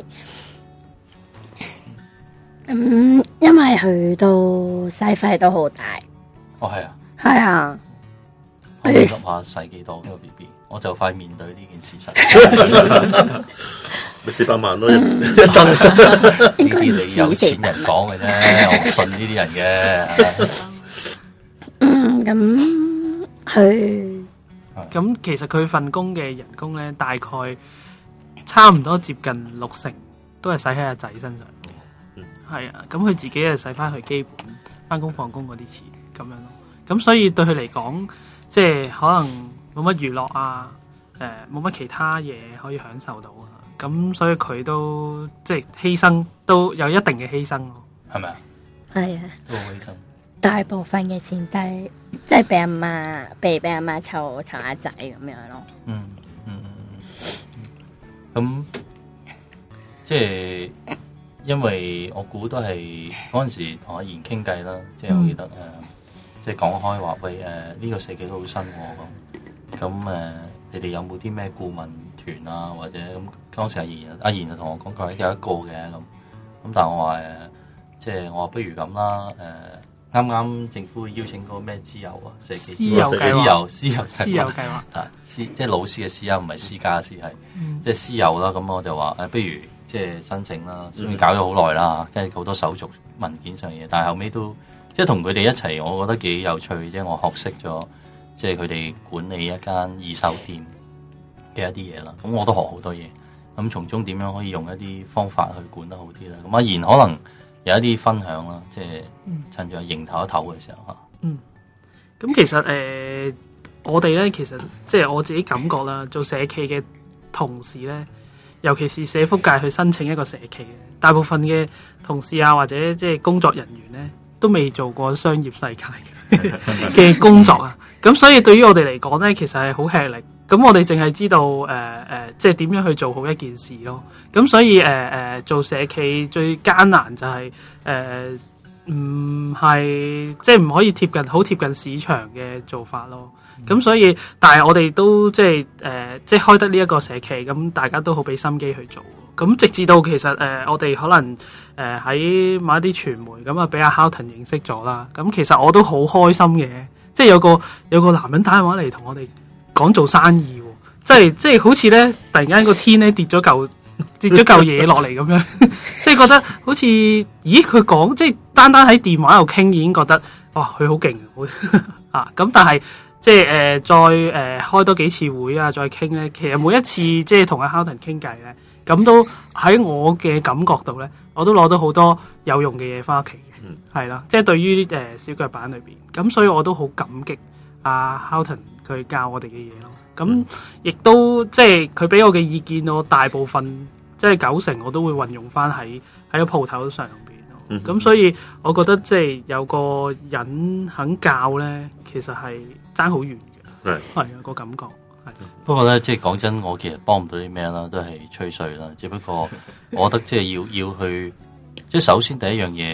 咁因為佢都使費都好大。 哦，係啊。 係啊。 可唔可以諗下使幾多呢個 B B？我就快面對呢件事實， 咪四百萬咯，一生呢啲你有錢人講嘅啫，我唔信呢啲人嘅。 嗯，咁佢咁其實佢份工嘅人工咧，大概差唔多接近六成都係使喺阿仔身上。係啊，咁佢自己係使翻佢基本翻工放工嗰啲錢咁樣咯。咁所以對佢嚟講，即係可能冇乜娛樂啊，誒冇乜其他嘢可以享受到啊，咁所以佢都即係犧牲，都有一定嘅犧牲咯， 係咪啊？ 係啊， 都好犧牲。 大部分嘅錢都係即係俾阿媽，俾俾阿媽湊湊阿仔咁樣咯。 嗯嗯嗯，咁即係因為我估都係嗰陣時同阿賢傾偈啦，即係我記得誒。嗯即係講開話，喂誒呢、呃這個社企都好新喎咁，咁誒、呃、你哋有冇啲咩顧問團啊？或者咁當時阿賢阿賢就同我講佢有一個嘅咁，咁但係我話誒，即係我話不如咁啦誒，啱啱政府邀請嗰個咩資友啊，社企資友計劃， 資友資友資友計劃啊，私即係老師嘅私啊，唔係私家嘅私係，即係私友啦。咁我就話誒、呃，不如即係申請啦，雖然搞咗好耐啦，跟住好多手續文件上嘅嘢，但係後尾都。即係同佢哋一齊，我覺得幾有趣。即係我學識咗，即係佢哋管理一間二手店嘅一啲嘢啦。咁我都學好多嘢。咁從中點樣可以用一啲方法去管得好啲咧？咁阿賢可能有一啲分享啦，即係趁住阿瑩頭一頭嘅時候嚇。 嗯，咁其實誒、呃，我哋咧其實即係我自己感覺啦，做社企嘅同事咧，尤其是社福界去申請一個社企嘅，大部分嘅同事啊或者即係工作人員咧，都未做過商業世界嘅工作啊，咁所以對於我哋嚟講咧，其實係好吃力。咁我哋淨係知道誒誒、呃呃，即係點樣去做好一件事咯。咁所以誒誒、呃，做社企最艱難就係、是、誒，唔、呃、係即係唔可以貼近好貼近市場嘅做法咯。咁、嗯、所以，但係我哋都即係誒、呃，即係開得呢一個社企，咁大家都好俾心機去做。咁直至到其實誒、呃，我哋可能誒喺、呃、某一啲傳媒咁啊，俾阿 Houghton 認識咗啦。咁其實我都好開心嘅，即係有個有個男人打電話嚟同我哋講做生意，即係即係好似咧突然間個天咧跌咗嚿跌咗嚿嘢落嚟咁樣，即係覺得好似咦佢講即係單單喺電話度傾已經覺得哇佢好勁啊！咁但係即係誒、呃、再誒、呃、開多幾次會啊，再傾咧，其實每一次即係同阿 Houghton 傾偈咧。咁都喺我嘅感覺度咧，我都攞到好多有用嘅嘢翻屋企嘅，係啦、嗯，即係對於誒、呃、小腳板裏邊，咁所以我都好感激阿 Houghton 佢教我哋嘅嘢咯。咁亦都即係佢俾我嘅意見，我大部分即係九成我都會運用翻喺喺個鋪頭上邊咯。咁、嗯、所以我覺得即係有個人肯教咧，其實係爭好遠嘅，係係啊個感覺。 不過咧，即係講真，我其實幫唔到啲咩啦，都係吹水啦。只不過我覺得即係要要去，即係首先第一樣嘢，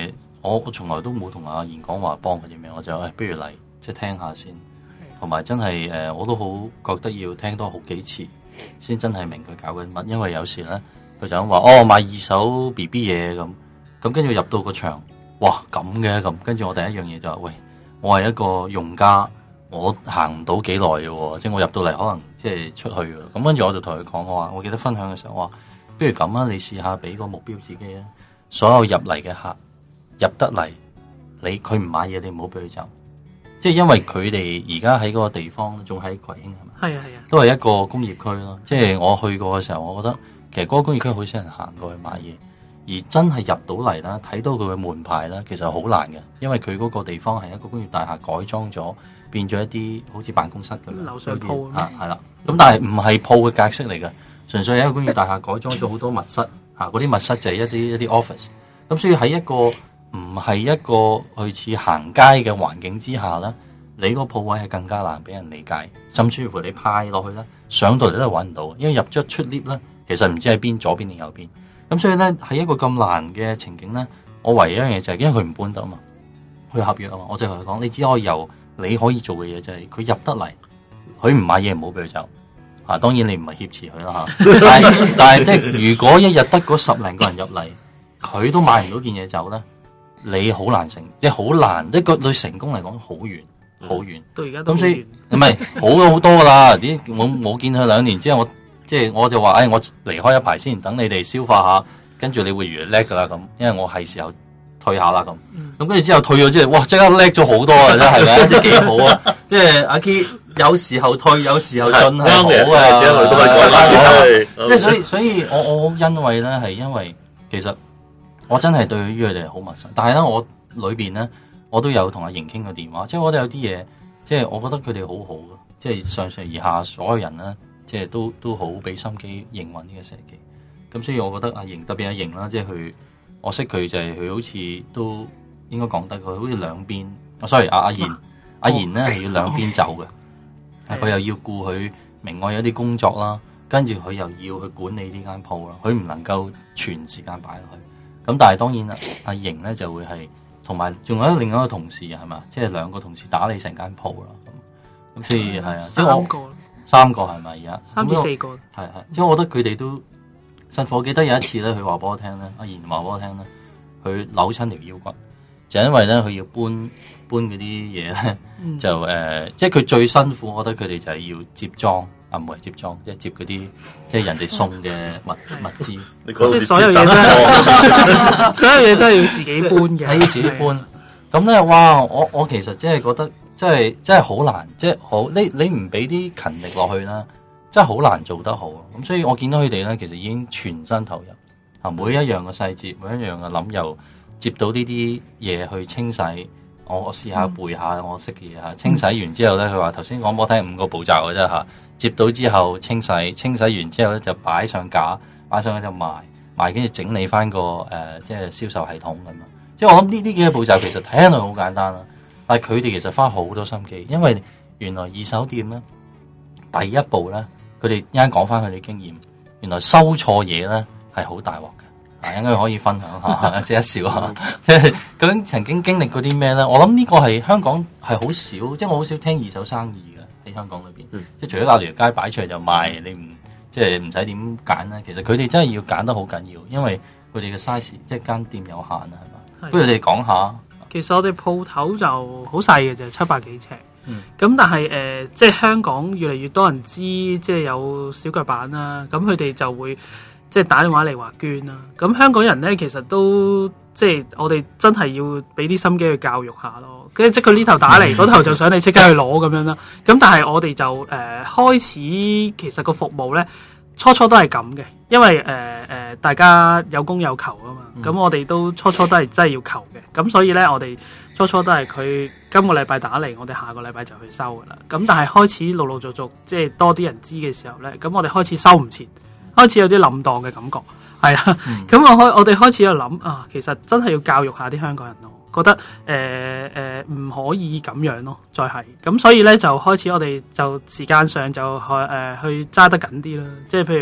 我我從來都冇同阿賢講話幫佢點樣，我就誒、哎、不如嚟即係聽下先，同埋真係誒、呃、我都好覺得要聽多好幾次先真係明佢搞緊乜，因為有時咧佢就咁話哦買二手 B B 嘢咁，咁跟住入到個場，哇咁嘅咁，跟住我第一樣嘢就話喂，我係一個用家，我行唔到幾耐嘅喎，即係我入到嚟可能即係出去嘅，咁跟住我就同佢講我話，我記得分享嘅時候我話，不如咁啊，你試下俾個目標自己啊，所有入嚟嘅客入得嚟，你佢唔買嘢，你唔好俾佢走。即係因為佢哋而家喺嗰個地方，仲喺葵興係咪？ 係啊係啊， 都係一個工業區咯。即係我去過嘅時候，我覺得其實嗰個工業區好少人行過去買嘢，而真係入到嚟啦，睇到佢嘅門牌啦，其實好難嘅，因為佢嗰個地方係一個工業大廈改裝咗，變咗一啲好似辦公室咁樣。 樓上鋪啊，係啦。咁但係唔係鋪嘅格式嚟嘅，純粹係一個工業大廈改裝咗好多密室嚇，嗰啲密室就係一啲一啲 office。咁所以喺一個唔係一個類似行街嘅環境之下咧，你個鋪位係更加難俾人理解，甚至乎你派落去咧，上到嚟都係揾唔到，因為入咗出 lift 咧，其實唔知喺邊左邊定右邊。咁所以咧喺一個咁難嘅情景咧，我唯一一樣嘢就係因為佢唔搬得啊嘛，佢合約啊嘛，我就同佢講，你只可以由你可以做嘅嘢就係佢入得嚟，佢唔買嘢唔好俾佢走。啊，當然你唔係挾持佢啦嚇，但係但係即係如果一日得嗰十零個人入嚟，佢都買唔到件嘢走咧。你好難成，即係好難，一個對成功嚟講好遠，好遠。 到而家都咁所以唔係好咗好多噶啦。啲我冇見佢兩年之後，我即係我就話，誒、哎，我離開一排先，等你哋消化下，跟住你會越嚟叻噶啦咁。因為我係時候退下啦咁。咁跟住之後退咗之後，哇！即刻叻咗好多啊！真係咪？即係幾好啊！即係阿 Key 有時候退，有時候進係好啊。即係所以，所以我我好欣慰咧，係因為其實。我真係對於佢哋好陌生，但係咧我裏邊咧，我都有同阿瑩傾過電話，即係我哋有啲嘢，即係我覺得佢哋好好嘅，即係上上而下所有人咧，即係都都好俾心機營運呢個社企。咁所以我覺得阿瑩特別阿瑩啦，即係佢，我識佢就係佢好似都應該講得佢好似兩邊，啊 sorry 阿阿賢，阿賢咧係要兩邊走嘅，佢又要顧佢明愛有啲工作啦，跟住佢又要去管理呢間鋪啦，佢唔能夠全時間擺落去。咁但係當然啦，阿瑩咧就會係同埋仲有另外一個同事係嘛，即係兩個同事打理成間鋪啦。咁咁所以係啊，即係我三個係咪而家？ 三至四個係係，即係我覺得佢哋都辛苦。我記得有一次咧，佢話俾我聽咧，阿瑩話俾我聽咧，佢扭親條腰骨，就因為咧佢要搬搬嗰啲嘢咧，嗯、就誒、呃，即係佢最辛苦。我覺得佢哋就係要接裝。啊，唔係接裝，即係接嗰啲即係人哋送嘅物物資， 即係所有嘢都係，所有嘢都係要自己搬嘅， 係要自己搬。咁咧，哇！我我其實即係覺得，即係真係好難，即係好你你唔俾啲勤力落去啦，真係好難做得好。咁所以我見到佢哋咧，其實已經全身投入，啊，每一樣嘅細節，每一樣嘅諗，又接到呢啲嘢去清洗。我我試下背下我識嘅嘢嚇，清洗完之後咧，佢話頭先講俾我聽五個步驟嘅啫嚇。接到之後清洗，清洗完之後咧就擺上架，擺上去就賣，賣跟住整理翻個誒、呃、即係銷售系統咁樣。即係我諗呢啲幾個步驟其實睇落好簡單啦，但係佢哋其實花好多心機，因為原來二手店咧第一步咧，佢哋一陣講翻佢哋經驗，原來收錯嘢咧係好大鑊嘅，啊應該可以分享下，即係一笑下，即係究竟曾經經歷過啲咩咧？我諗呢個係香港係好少，即係我好少聽二手生意。喺香港裏邊，嗯、即係除咗亞條街擺出嚟就賣，你唔即係唔使點揀咧。其實佢哋真係要揀得好緊要，因為佢哋嘅 size 即係間店有限啊，係嘛？不如你哋講下。 其實我哋鋪頭就好細嘅啫，七百幾尺。咁、嗯、但係誒、呃，即係香港越嚟越多人知，即係有小腳板啦。咁佢哋就會即係打電話嚟話捐啦。咁香港人咧，其實都即係我哋真係要俾啲心機去教育下咯。跟住即係佢呢頭打嚟，嗰頭就想你即刻去攞咁樣啦。咁但係我哋就誒、呃、開始，其實個服務咧初初都係咁嘅，因為誒誒、呃、大家有供有求啊嘛。咁、嗯、我哋都初初都係真係要求嘅。咁所以咧，我哋初初都係佢今個禮拜打嚟，我哋下個禮拜就去收噶啦。咁但係開始陸陸續續即係多啲人知嘅時候咧，咁我哋開始收唔切，開始有啲冧檔嘅感覺，係啊。咁、嗯、我開我哋開始就諗啊，其實真係要教育下啲香港人咯。覺得誒誒唔可以咁樣咯，再係咁，所以咧就開始我哋就時間上就去誒、呃、去揸得緊啲啦。即係譬如誒、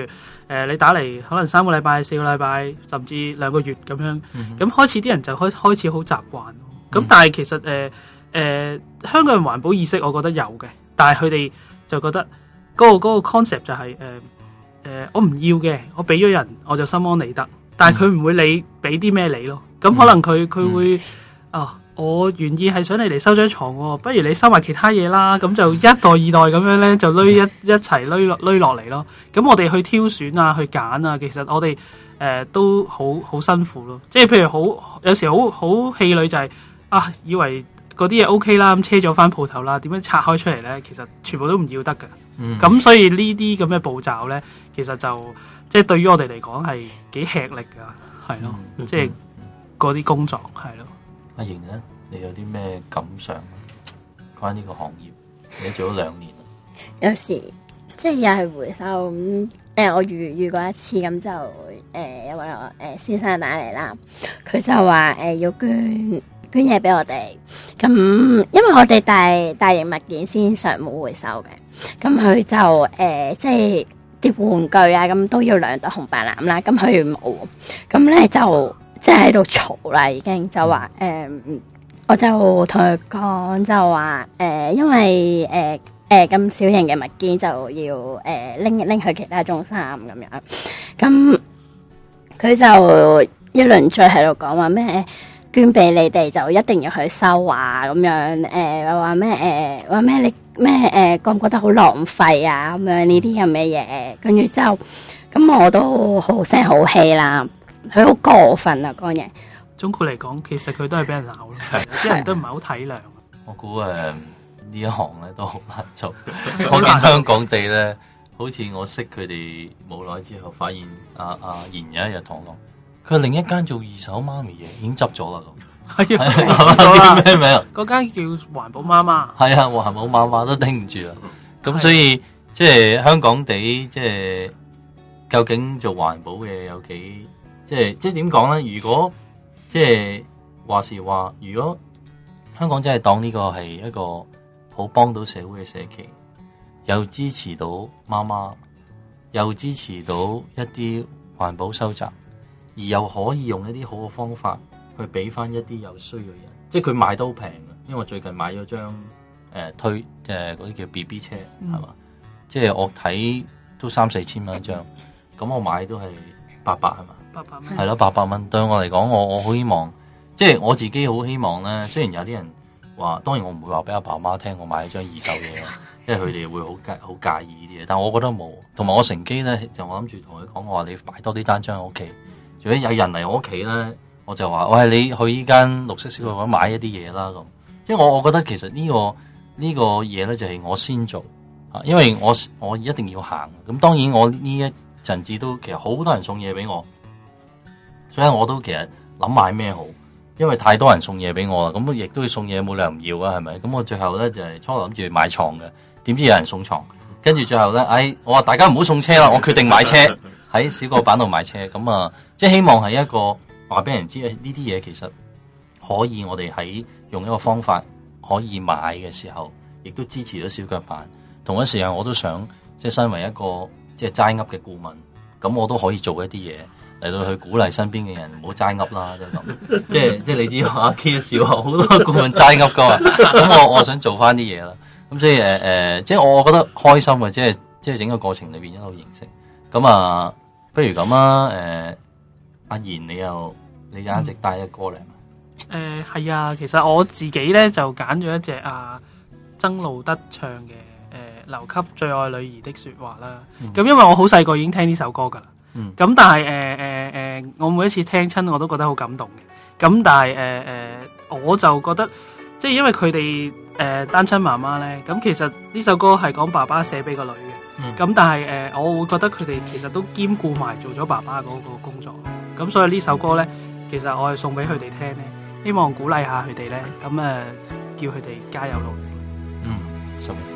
呃、你打嚟可能三個禮拜、四個禮拜，甚至兩個月咁樣，咁、 嗯、 開始啲人就開開始好習慣。咁、嗯、但係其實誒誒、呃呃、香港人環保意識，我覺得有嘅，但係佢哋就覺得嗰、嗰個嗰個 concept 就係誒誒我唔要嘅，我俾咗人我就心安理得，但係佢唔會理俾啲咩你咯。咁可能佢佢會啊。嗯哦我原意係想你嚟收張床喎，不如你收埋其他嘢啦，咁就一代二代咁樣咧，就攏一一齊攏落攏落嚟咯。咁我哋去挑選啊，去揀啊，其實我哋誒、呃、都好好辛苦咯。即係譬如好有時好好氣餒就係、是、啊，以為嗰啲嘢 O K 啦，咁車咗翻鋪頭啦，點樣拆開出嚟咧？其實全部都唔要得㗎。咁、嗯、所以呢啲咁嘅步驟咧，其實就即係對於我哋嚟講係幾吃力㗎，係咯，嗯、即係嗰啲工作係咯。 阿瑩咧，你有啲咩感想？關於呢個行業，你做咗兩年啦。 有時即係又係回收咁，誒、呃、我遇遇過一次咁就誒、呃、有個誒、呃、先生打嚟啦，佢就話誒、呃、要捐捐嘢俾我哋，咁因為我哋大大型物件先上門回收嘅，咁佢就誒、呃、即係啲玩具啊咁都要兩袋紅白藍啦，咁佢冇，咁咧就。即係喺度嘈啦，已經就話誒、呃，我就同佢講就話誒、呃，因為誒誒咁小型嘅物件就要誒拎拎去其他中心咁樣，咁佢就一輪再喺度講話咩捐俾你哋就一定要去收啊咁樣，誒又話咩誒話咩你咩誒、呃、覺唔覺得好浪費啊咁樣呢啲咁嘅嘢，跟住之後咁我都好聲好氣啦。佢好過分啊！講嘢， 總括嚟講，其實佢都係俾人鬧咯，啲人都唔係好體諒。 我估誒呢一行咧都好難做。我見香港地咧，好似我識佢哋冇耐之後，發現阿阿賢有一日同我講，佢另一間做二手媽咪嘢已經執咗啦咁。係啊，叫咩名？ 嗰間叫環保媽媽。係啊，環保媽媽都頂唔住啦。咁所以即係香港地，即係究竟做環保嘅有幾？即係即係點講咧？如果即係話時話，如果香港真係當呢個係一個好幫到社會嘅社企，又支持到媽媽，又支持到一啲環保收集，而又可以用一啲好嘅方法去俾翻一啲有需要嘅人，即係佢買都好平嘅。因為我最近買咗張誒推誒嗰啲叫 B B 車係嘛、嗯，即係我睇都三四千蚊一張，咁我買都係八百係嘛。八百蚊係咯，八百蚊對我嚟講，我我好希望，即係我自己好希望咧。雖然有啲人話，當然我唔會話俾阿爸阿媽聽我買咗張二手嘢，因為佢哋會好介好介意呢啲嘢。但係我覺得冇，同埋我乘機咧，就我諗住同佢講，我話你擺多啲單張喺屋企。如果有人嚟我屋企咧，我就話喂，你去呢間綠色小貨買一啲嘢啦咁。因為我我覺得其實呢個呢個嘢咧就係我先做啊，因為我我一定要行。咁當然我呢一陣子都其實好多人送嘢俾我。所以我都其實諗買咩好，因為太多人送嘢俾我啦，咁亦都要送嘢，冇理由唔要啊，係咪？咁我最後咧就係、是、初諗住買床嘅，點知有人送床，跟住最後咧，哎，我話大家唔好送車啦，我決定買車喺小個版度買車，咁啊，即係希望係一個話俾人知，呢啲嘢其實可以我哋喺用一個方法可以買嘅時候，亦都支持咗小腳板。同一時間我都想即係身為一個即係齋噏嘅顧問，咁我都可以做一啲嘢。嚟到去鼓勵身邊嘅人唔好齋噏啦，即係咁，即係即係你知阿 K 小學好多顧問齋噏噶嘛，咁我我想做翻啲嘢啦，咁所以誒誒、呃，即係我覺得開心嘅，即係即係整個過程裏邊一路認識，咁啊，不如咁啊，誒、呃，阿賢你又你有一直帶一歌嚟嘛？ 誒係啊，其實我自己咧就揀咗一隻啊曾路德唱嘅誒、呃、留給最愛女兒的説話啦，咁、嗯、因為我好細個已經聽呢首歌噶啦。咁、嗯、但係誒誒誒，我每一次聽親我都覺得好感動嘅。咁但係誒誒，我就覺得即係因為佢哋誒單親媽媽咧，咁其實呢首歌係講爸爸寫俾個女嘅。咁、嗯、但係誒、呃，我會覺得佢哋其實都兼顧埋做咗爸爸嗰個工作。咁所以呢首歌咧，其實我係送俾佢哋聽咧，希望鼓勵下佢哋咧，咁誒叫佢哋加油努力。 嗯，送俾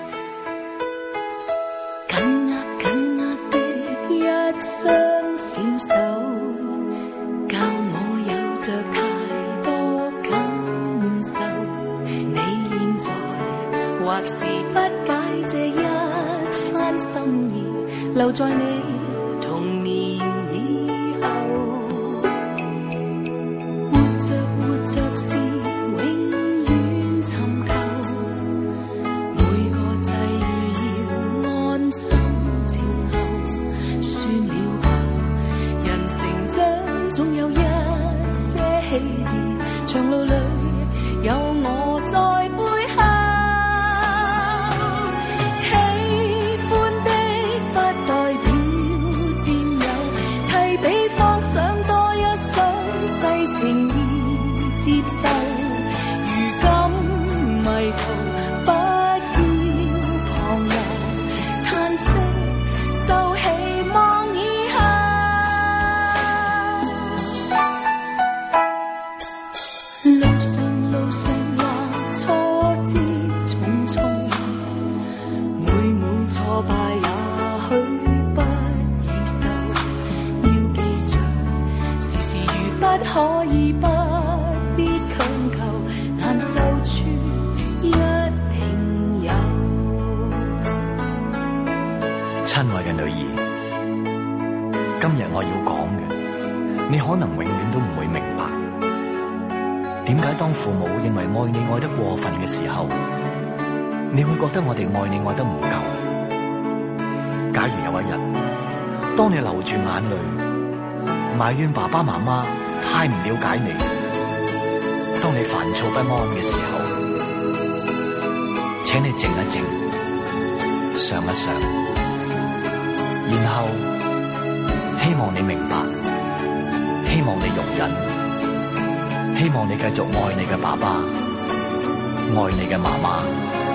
一雙小手，教我有着太多感受。你現在或是不解這一番心意，留在你頭不要彷徨，嘆息受期望以後，路上路上或挫折重重，每每挫敗也許不易受，要記住時時如不可以不必強求，難受處一定有。 親愛嘅女兒，今日我要講嘅，你可能永遠都唔會明白，點解當父母認為愛你愛得過分嘅時候，你會覺得我哋愛你愛得唔夠。假如有一日，當你流住眼淚，埋怨爸爸媽媽太唔了解你，當你煩躁不安嘅時候，請你靜一靜，想一想，然後希望你明白，希望你容忍，希望你繼續愛你嘅爸爸，愛你嘅媽媽。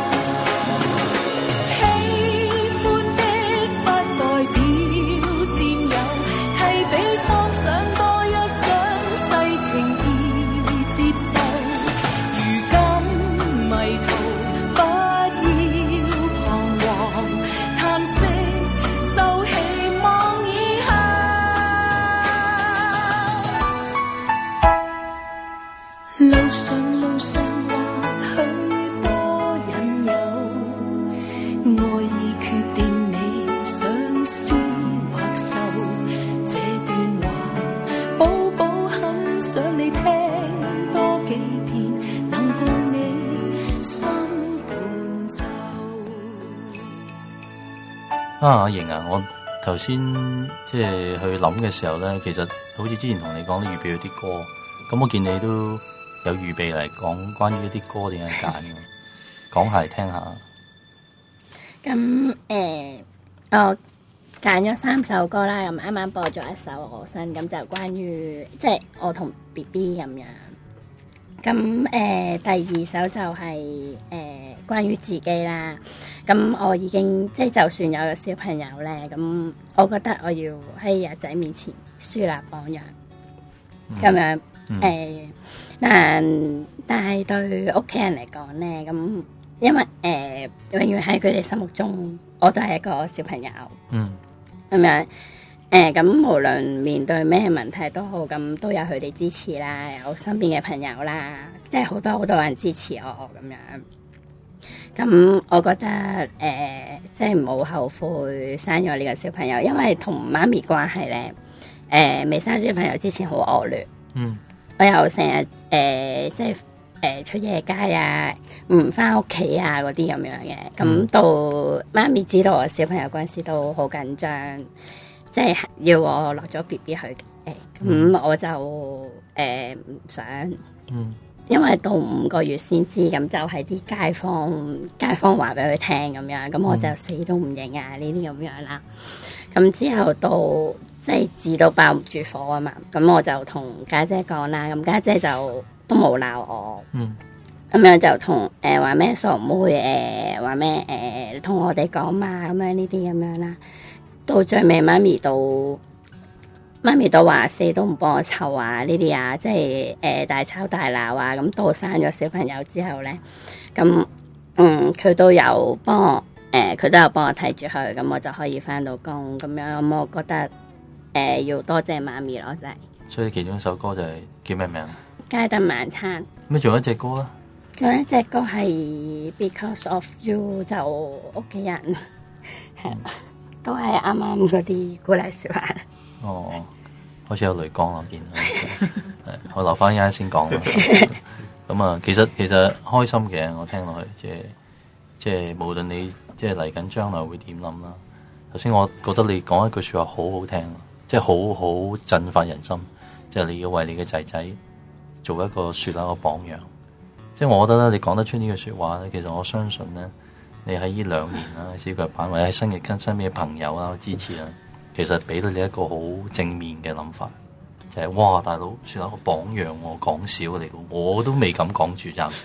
啊，阿瑩啊，我頭先即係去諗嘅時候咧，其實好似之前同你講都預備咗啲歌，咁我見你都有預備嚟講關於一啲歌點樣揀嘅，講下嚟聽下。 咁誒、呃，我揀咗三首歌啦，咁啱啱播咗一首我新，咁就關於即係我同 B B 咁樣。咁誒、呃，第二首就係、是、誒、呃、關於自己啦。咁我已經即係就算有個小朋友咧，咁我覺得我要喺日仔面前樹立榜樣，咁、嗯、樣誒、 嗯呃。但但係對屋企人嚟講咧，咁因為誒、呃、永遠喺佢哋心目中，我都係一個小朋友， 嗯， 咁樣誒。咁、呃、無論面對咩問題都好，咁都有佢哋支持啦，有身邊嘅朋友啦，即係好多好多人支持我咁樣。咁我覺得誒、呃，即係唔好後悔生咗呢個小朋友，因為同媽咪關係咧，誒、呃、未生小朋友之前好惡劣。 嗯， 我又成日誒，即係誒、呃、出夜街啊，唔翻屋企啊嗰啲咁樣嘅。咁、嗯、到媽咪知道我小朋友嗰陣時都好緊張，即係要我落咗 B B 去誒，咁、嗯、我就誒唔、呃、想。 嗯。 因為到五個月先知，咁就係啲街坊街坊話俾佢聽咁樣，咁我就死都唔認啊呢啲咁樣啦。咁之後到即係紙都爆唔住火啊嘛，咁我就同家姐講啦，咁家姐就都冇鬧我， 嗯， 咁樣就同誒話咩傻妹誒話咩誒同我哋講嘛，咁樣呢啲咁樣啦。到最尾媽咪到。媽咪都話死都唔幫我湊啊呢啲啊，即係誒、呃、大吵大鬧啊。咁到生咗小朋友之後咧，咁嗯佢都有幫我誒，佢、呃、都有幫我睇住佢，咁我就可以翻到工咁樣。咁我覺得誒、呃、要多謝媽咪咯，真係。 所以其中一首歌就係叫咩名？ 街燈晚餐。 咁仲有一隻歌啦？ 仲有一隻歌係 Because of You， 就屋企人係、嗯、都係啱啱嗰啲鼓勵小孩。 哦，好似有雷光我見，我留翻一陣先講啦。咁啊，其實其實開心嘅，我聽落去，即係即係無論你即係嚟緊將來會點諗啦。頭先我覺得你講一句說話好好聽，即係好好振發人心，即係你要為你嘅仔仔做一個樹立一個榜樣。即係我覺得咧，你講得出呢句說話咧，其實我相信咧，你喺呢兩年啦，小腳板或者喺新嘅跟身邊嘅朋友啦支持啦。其實俾到你一個好正面嘅諗法， 就係、哇大佬算係一個榜樣喎，講笑嚟嘅，我都未敢講住暫時。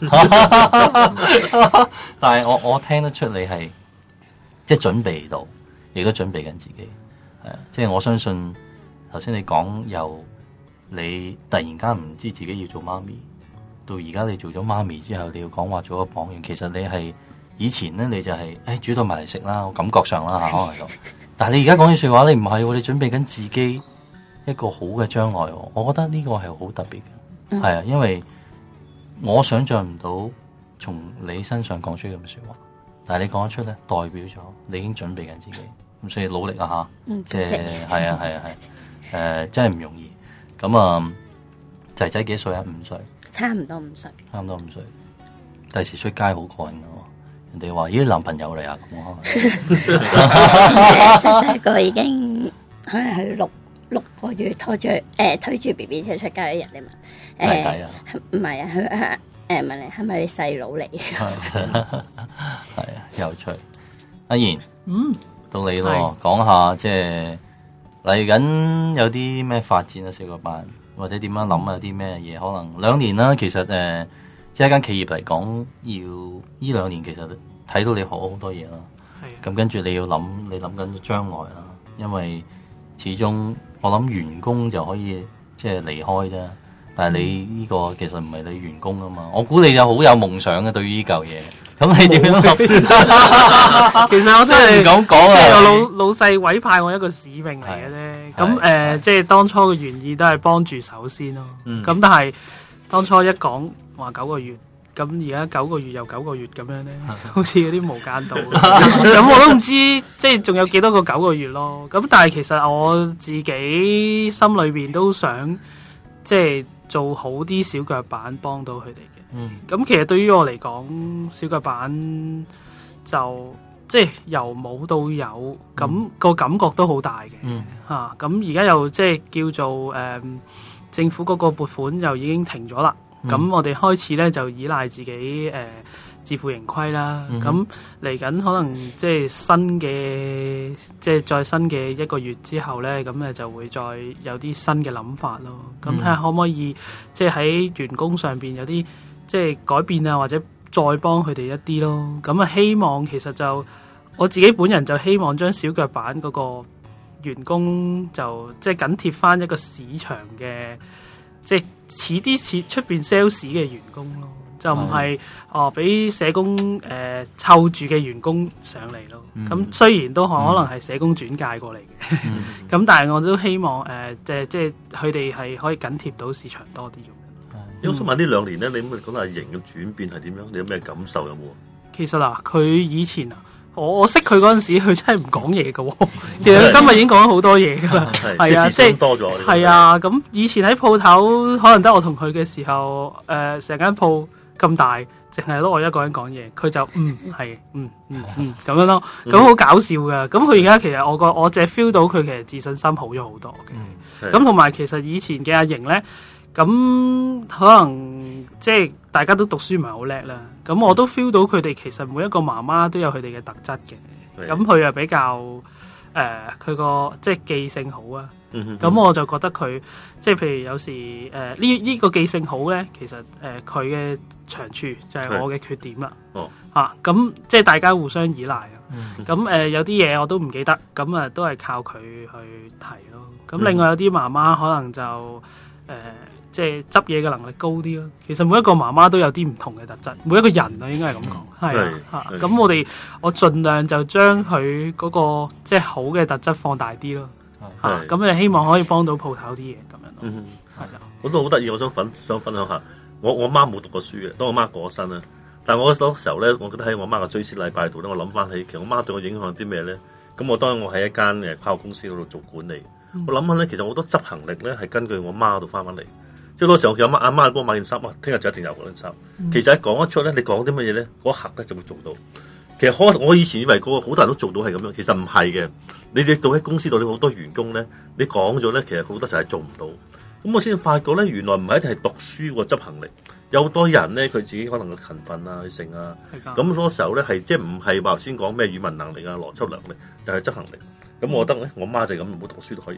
但係我我聽得出你係即係準備到，亦都準備緊自己。係啊，即係我相信頭先你講由你突然間唔知自己要做媽咪，到而家你做咗媽咪之後，你要講話做一個榜樣，其實你係以前咧你就係、是、誒、哎、煮到埋嚟食啦，我感覺上啦嚇，可能係咁。但係你而家講啲説話，你唔係喎，你準備緊自己一個好嘅將來喎。我覺得呢個係好特別嘅，係啊、嗯，因為我想像唔到從你身上講出咁嘅説話，但係你講得出咧，代表咗你已經準備緊自己，咁所以努力啊嚇， 嗯、 即係係啊係啊係，誒真係唔容易。咁啊，仔仔幾歲啊？五歲， 差唔多五歲， 差唔多五歲。第時出街好過癮嘅喎，人哋話咦男朋友嚟啊咁啊， 細細個已經可能佢六六個月拖住誒、呃、推住 B B 車出街，人哋問誒弟弟啊， 唔係啊，佢誒問你係咪你細佬嚟？ 係啊，有趣。阿賢， 嗯， 到你咯，講下即係。嚟緊有啲咩發展啊？小腳班或者點樣諗啊？有啲咩嘢可能兩年啦。其實誒、呃，即係一間企業嚟講，要呢兩年其實睇到你學好多嘢啦。係。咁跟住你要諗，你諗緊將來啦。因為始終我諗員工就可以即係離開啫。但係你呢個其實唔係你員工啊嘛。我估你就好有夢想嘅對於呢嚿嘢。咁你點樣諗？ 其實我真係唔敢講啊！ 即係我老老細委派我一個使命嚟嘅啫。咁誒，即係當初嘅原意都係幫住手先咯。咁、嗯、但係當初一講話九個月，咁而家九個月又九個月咁樣咧，好似嗰啲無間道。咁我都唔知，即係仲有幾多個九個月咯。咁但係其實我自己心裏邊都想，即係做好啲小腳板，幫到佢哋嘅。咁、嗯、其實對於我嚟講，小腳板就即係由冇到有，咁、嗯、個感覺都好大嘅嚇。咁而家又即係叫做誒、呃、政府嗰個撥款又已經停咗啦。咁、嗯、我哋開始咧就依賴自己誒、呃、自負盈虧啦。咁嚟緊可能即係新嘅，即係再新嘅一個月之後咧，咁誒就會再有啲新嘅諗法咯。咁睇下可唔可以即係喺員工上邊有啲即係改變啊，或者再幫佢哋一啲咯。咁啊，希望其實就我自己本人就希望將小腳板嗰個員工就即係緊貼翻一個市場嘅，即係似啲似出邊 sales 嘅員工咯，就唔係、嗯、哦俾社工誒湊住嘅員工上嚟咯。咁、嗯、雖然都可能係社工轉介過嚟嘅，咁、嗯、但係我都希望誒、呃、即係即係佢哋係可以緊貼到市場多啲咁。 我想問呢兩年咧，你咁講阿瑩嘅轉變係點樣？你有咩感受有冇？ 其實嗱，佢以前啊，我我識佢嗰陣時，佢真係唔講嘢㗎喎。其實今日已經講咗好多嘢㗎啦，係啊，即係多咗。係啊，咁以前喺鋪頭可能得我同佢嘅時候，誒、呃、成間鋪咁大，淨係得我一個人講嘢，佢就嗯係嗯嗯嗯咁樣咯，咁好搞笑㗎。咁佢而家其實我個我淨係 feel 到佢其實自信心好咗好多嘅。咁同埋其實以前嘅阿瑩咧。咁可能即係大家都讀書唔係好叻啦，咁我都 feel 到佢哋其實每一個媽媽都有佢哋嘅特質嘅，咁佢又比較誒佢個即係記性好啊，咁、嗯、我就覺得佢即係譬如有時誒呢呢個記性好咧，其實誒佢嘅長處就係我嘅缺點啦，嚇咁即係大家互相依賴啊，咁誒、呃、有啲嘢我都唔記得，咁啊都係靠佢去提咯，咁另外有啲媽媽可能就誒。呃即係執嘢嘅能力高啲咯。其實每一個媽媽都有啲唔同嘅特質，每一個人啊應該係咁講，係啊嚇。咁我哋我盡量就將佢嗰個即係好嘅特質放大啲咯嚇。咁誒希望可以幫到鋪頭啲嘢咁樣咯。嗯，係啊。 我都好得意，我想分想分享下。我我媽冇讀過書嘅，當我媽過身啦。但係我嗰時候咧，我覺得喺我媽嘅追思禮拜度咧，我諗翻起其實我媽對我影響啲咩咧？咁我當我喺一間誒跨國公司嗰度做管理，嗯、我諗下咧，其實好多執行力咧係根據我媽嗰度翻翻嚟。即係嗰時候，我阿媽阿媽幫我買件衫，哇！聽日就一定有嗰件衫。嗯、其實一講得出咧，你講啲乜嘢咧，嗰刻咧就會做到。其實可我以前以為個好多人都做到係咁樣，其實唔係嘅。你哋做喺公司度，你好多員工咧，你講咗咧，其實好多時候係做唔到。咁我先至發覺咧，原來唔係一定係讀書個執行力，有好多人咧，佢自己可能嘅勤奮啊、性啊，咁好多時候咧係即係唔係話先講咩語文能力啊、邏輯能力，就係、是、執行力。咁我覺得咧，我媽就係咁，唔好讀書都可以有。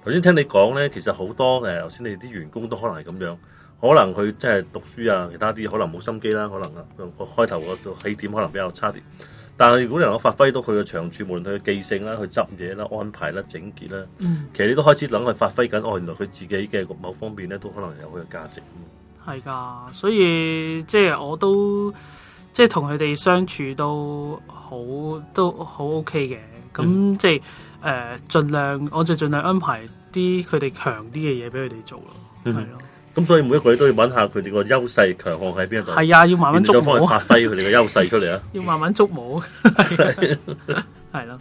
頭先聽你講咧，其實好多誒頭先你啲員工都可能係咁樣，可能佢即係讀書啊，其他啲可能冇心機啦，可能啊個開頭個起點可能比較差啲。但係如果你能夠發揮到佢嘅長處，無論佢嘅記性啦、去執嘢啦、安排啦、整潔啦， 嗯， 其實你都開始諗佢發揮緊，哦，原來佢自己嘅某方面咧都可能有佢嘅價值。 係㗎，所以即係我都即係同佢哋相處都好都好 OK 嘅。咁、嗯、即係誒、呃，盡量我就盡量安排啲佢哋強啲嘅嘢俾佢哋做咯，係咯、嗯。 咁所以每一個你都要揾下佢哋個優勢強項喺邊度。 係啊，要慢慢捉摸， 幫佢發揮佢哋嘅優勢出嚟啊！ 要慢慢捉摸，係咯。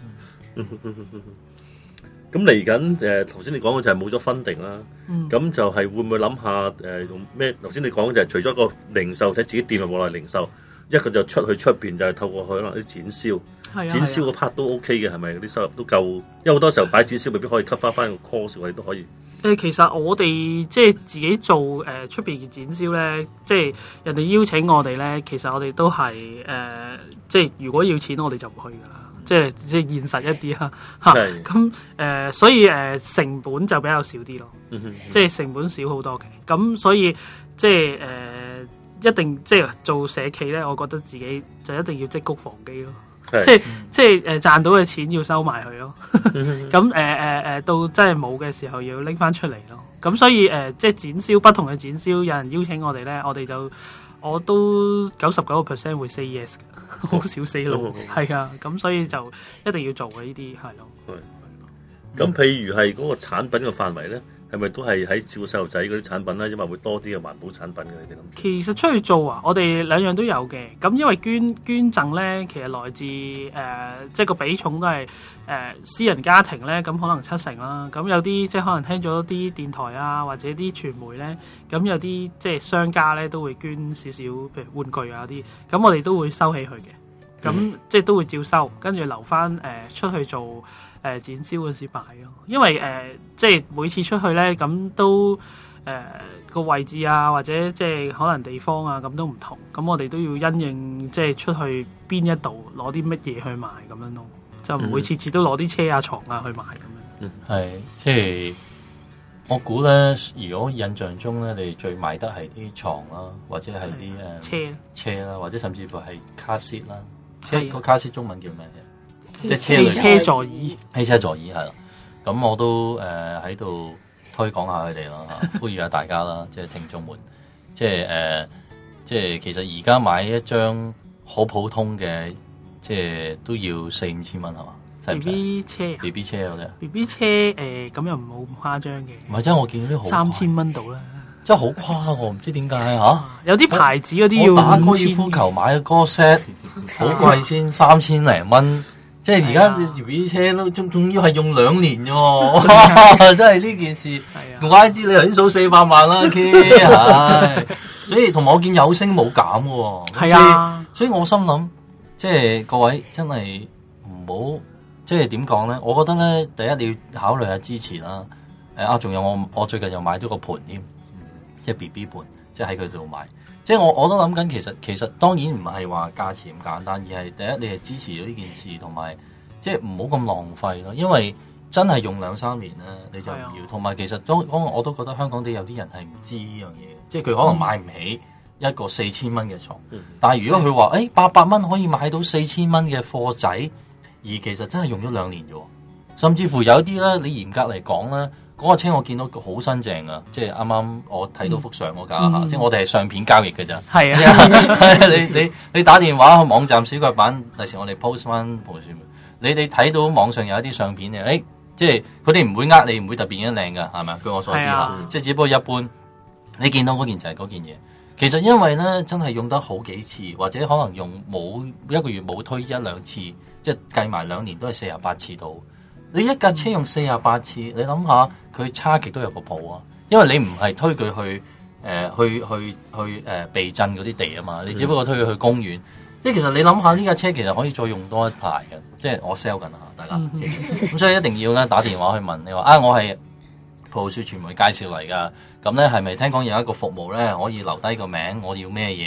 咁嚟緊誒，頭先你講嘅就係冇咗分定啦。咁、嗯、就係會唔會諗下誒用咩？頭先你講嘅就係除咗個零售睇自己店入冇內零售，一個就出去出邊就係透過可能啲展銷。 係啊， 展銷個 part 都 OK 嘅，係咪？啲收入都夠，因為好多時候擺展銷未必可以 cover 翻個 cost， 我哋都可以。 誒，其實我哋即係自己做誒出邊嘅展銷咧，即係人哋邀請我哋咧，其實我哋都係誒、呃，即係如果要錢，我哋就唔去噶啦。即係即係現實一啲啦嚇。咁誒、呃，所以誒、呃、成本就比較少啲咯。嗯嗯、即係成本少好多嘅。咁所以即係誒、呃，一定即係做社企咧，我覺得自己就一定要積谷防饑咯。即係即係誒賺到嘅錢要收埋佢咯，咁誒誒誒到真係冇嘅時候要拎翻出嚟咯。咁所以誒、呃、即係展銷不同嘅展銷，有人邀請我哋咧，我哋就我都九十九個 percent 會 say yes 嘅，好少 say no。係啊，咁所以就一定要做嘅呢啲係咯。 咁譬如係嗰個產品嘅範圍咧，係咪都係喺照顧細路仔嗰啲產品咧？因為會多啲嘅環保產品嘅，你哋諗？其實出去做啊，我哋兩樣都有嘅。咁因為捐捐贈咧，其實來自誒、呃，即係個比重都係誒、呃、私人家庭咧，咁可能七成啦。咁有啲即係可能聽咗啲電台啊，或者啲傳媒咧，咁有啲即係商家咧都會捐少少，譬如玩具啊啲，咁我哋都會收起佢嘅。咁、嗯、即係都會照收，跟住留翻誒、呃、出去做誒、呃、展銷嗰時擺咯。因為誒、呃、即係每次出去咧，咁都誒個、呃、位置啊，或者即係可能地方啊，咁都唔同。咁我哋都要因應即係出去邊一度攞啲乜嘢去賣咁樣咯，就唔會次次都攞啲車啊床啊去賣咁樣。 係、嗯、即係我估咧，如果印象中咧，你最賣得係啲床啦，或者係啲誒車車啦，或者甚至乎係卡士啦。車個卡士中文叫咩嘅？即係車汽車座椅， 汽車座椅係啦。咁我都誒喺度推廣下佢哋啦，呼籲下大家啦，即係聽眾們，即係誒、呃，即係其實而家買一張好普通嘅，即係都要四五千蚊係嘛 ？B B 車啊 ？B B 車嗰啲 B B 車誒，咁、呃、又唔好咁誇張嘅。 唔係，即係我見到啲好三千蚊到啦。 真係好誇，我唔知點解嚇。有啲牌子嗰啲要打高爾夫球買個 set 好貴先三千零蚊，即係而家啲 B B 車都仲仲要係用兩年嘅喎，真係呢件事。唔怪之你頭先數四百萬啦，K， 唉，所以同埋我見有升冇減嘅喎。 係啊， 所以我心諗，即係各位真係唔好，即係點講咧？我覺得咧，第一你要考慮下支持啦。誒啊，仲有我我最近又買咗個盤添。即係 B B 盤，即係喺佢度買。即係我我都諗緊，其實其實當然唔係話價錢咁簡單，而係第一你係支持咗呢件事，同埋即係唔好咁浪費咯。因為真係用兩三年咧，你就唔要。同埋其實當我都覺得香港地有啲人係唔知呢樣嘢，即係佢可能買唔起一個四千蚊嘅床。嗯、但係如果佢話誒八百蚊可以買到四千蚊嘅貨仔，而其實真係用咗兩年啫，甚至乎有啲咧，你嚴格嚟講咧。嗰個車我見到好新淨啊！即係啱啱我睇到幅相嗰架嚇，嗯、即係我哋係相片交易嘅咋。係啊，你你你打電話去網站小腳板，第時我哋 post 翻你你睇到網上有一啲相片嘅，誒、欸，即係佢哋唔會呃你，唔會特別一靚㗎，係咪？據我所知嚇，啊、即係只不過一般。你見到嗰件就係嗰件嘢。其實因為咧，真係用得好幾次，或者可能用冇一個月冇推一兩次，即係計埋兩年都係四十八次到。你一架車用四十八次，你諗下佢差極都有個譜啊！因為你唔係推佢去誒、呃、去去去誒、呃、避震嗰啲地啊嘛，你只不過推佢去公園。即係其實你諗下呢架車其實可以再用多一排嘅，即係我 sell 緊啊，大家。咁所以一定要咧打電話去問你話啊，我係葡萄樹傳媒介紹嚟㗎。咁咧係咪聽講有一個服務咧可以留低個名？我要咩嘢？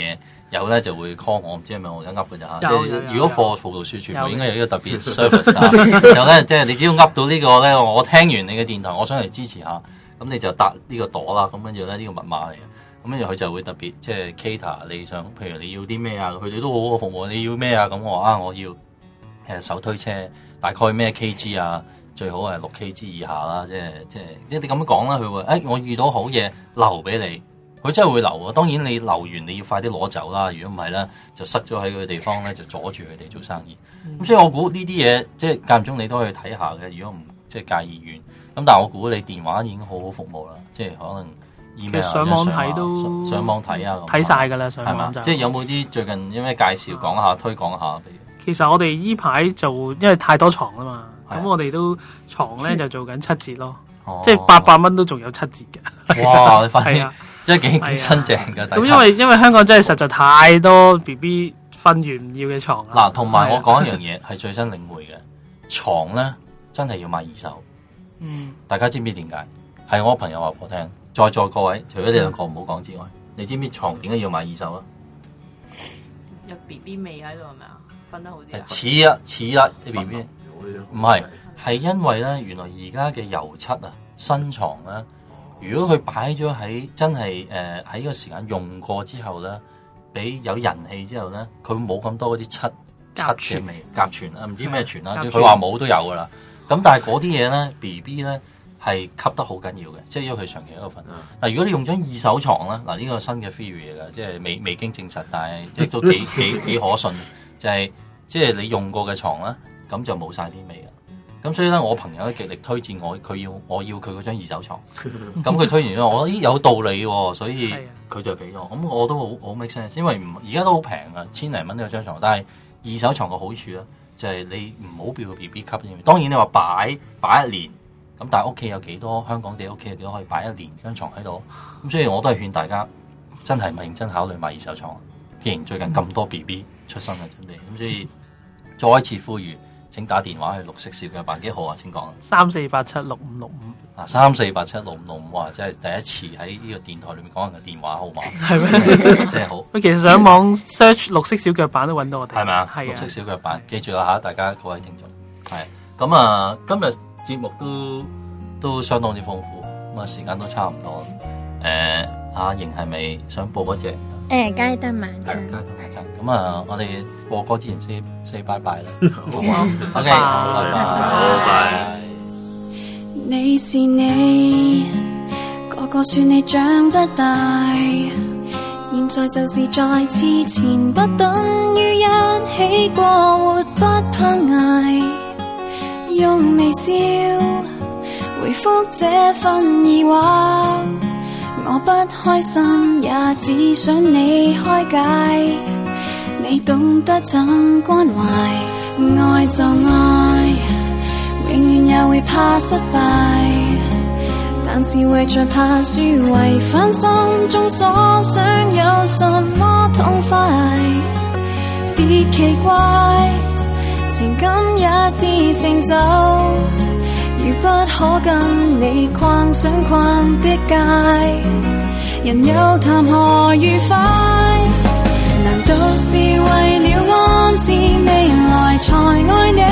有咧就會 call 我，唔知係咪我而家噏嘅咋嚇？即係有有有如果課輔導處全部有應該有呢個特別 service 啊。然後咧，即係你只要噏到呢個咧，我聽完你嘅電台，我想嚟支持下，咁你就答呢個朵啦。咁跟住咧呢個密碼嚟嘅，咁跟住佢就會特別即係 cater 你想，譬如你要啲咩啊，佢哋都好好服務。你要咩啊？咁我話啊，我要誒手推車，大概咩 kg 啊？最好係六 kg 以下啦，即係即係即係你咁樣講啦，佢會誒、哎、我遇到好嘢留俾你，佢真係會留啊。當然你留完你要快啲攞走啦，如果唔係咧就塞咗喺佢嘅地方咧就阻住佢哋做生意。咁、嗯、所以我估呢啲嘢即係間唔中你都可以睇下嘅，如果唔即係介意遠。咁但係我估你電話已經好好服務啦，即係可能 email 上網睇都上，上網睇啊， 睇晒㗎啦，上網就即係有冇啲最近有咩介紹講下、推廣下？譬如其實我哋依排就因為太多床啦嘛。咁我哋都床咧就做緊七折咯， 哦、 即係八百蚊都仲有七折嘅。 哇！你發現啊， 即係幾幾新淨嘅。 咁因為因為香港真係實在太多 B B 瞓完唔要嘅床啦。 嗱，同埋我講一樣嘢係最新領會嘅，床咧真係要買二手。 嗯， 大家知唔知點解？係我朋友話我聽，在座各位除咗你兩個唔好講之外，嗯、你知唔知床點解要買二手啊？ 有 B B 味喺度係咪啊？瞓得好啲啊！ 似啊似啊啲 B B。唔係，係因為咧，原來而家嘅油漆啊，新床咧，如果佢擺咗喺真係誒喺個時間用過之後咧，俾有人氣之後咧，佢冇咁多嗰啲漆漆嘅味，甲醛啊，唔知咩醛啦，佢話冇都有噶啦。咁但係嗰啲嘢咧 ，B B 咧係吸得好緊要嘅，即係因為佢長期喺度瞓。嗱，如果你用張二手床咧，嗱呢個新嘅 theory 嚟㗎，即係未未經證實，但係即係都幾幾幾可信，就係即係你用過嘅床咧。咁就冇晒啲味嘅，咁所以咧，我朋友咧極力推薦我，佢要我要佢嗰張二手床，咁佢推薦咗我，咦有道理喎，所以佢就俾我，咁我都好好 make sense，因為唔而家都好平啊，千零蚊一張床，但係二手床嘅好處咧，就係你唔好俾個 B B 吸啲味。當然你話擺擺一年，咁但係屋企有幾多香港地屋企有幾多可以擺一年張床喺度？咁所以我都係勸大家真係咪認真考慮買二手床？既然最近咁多 B B 出生嘅準備，咁所以再一次呼籲。請打電話去綠色小腳板，幾號啊？請講。 三四八七六五六五。 啊，三四八七六五六五，哇！真係第一次喺呢個電台裏面講人嘅電話號碼， 係咩？ 真係好。 其實上網 search 綠色小腳板都揾到我哋， 係咪啊？ 係啊。 綠色小腳板，記住啦嚇，大家各位聽眾。係。咁啊，今日節目都都相當之豐富，咁啊時間都差唔多啦。誒，阿瑩係咪想報嗰隻？ 誒，街燈晚餐。 街燈晚餐。咁啊，我哋播歌之前先 say 拜拜啦，好唔好 ？OK，好，拜拜，拜拜。 你是你，個個算你長不大，現在就是再次前，不等於一起過活不怕捱，用微笑回覆這份疑惑。我不開心，也只想你開解。你懂得怎關懷，愛就愛，永遠也會怕失敗。但是為著怕輸，違反心中所想，有什麼痛快？別奇怪，情感也是成就。如不可跟你逛想逛的街，人又談何愉快？難道是為了安置未來才愛你？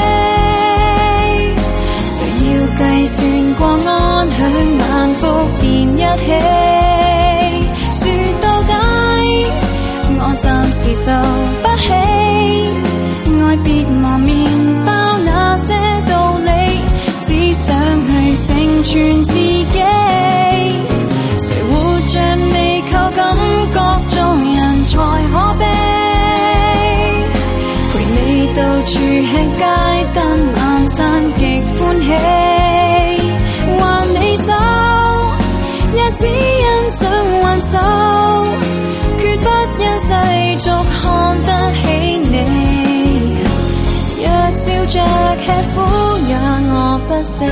誰要計算過安享晚福便一起？說到底，我暫時受不起，愛別忘麵包那些道理，只想去成全自己。誰活着未靠感覺做人才可悲，陪你到處吃街燈晚餐極歡喜，還你手也只因想挽手，決不因世俗看得起你。若笑着吃苦也餓不死，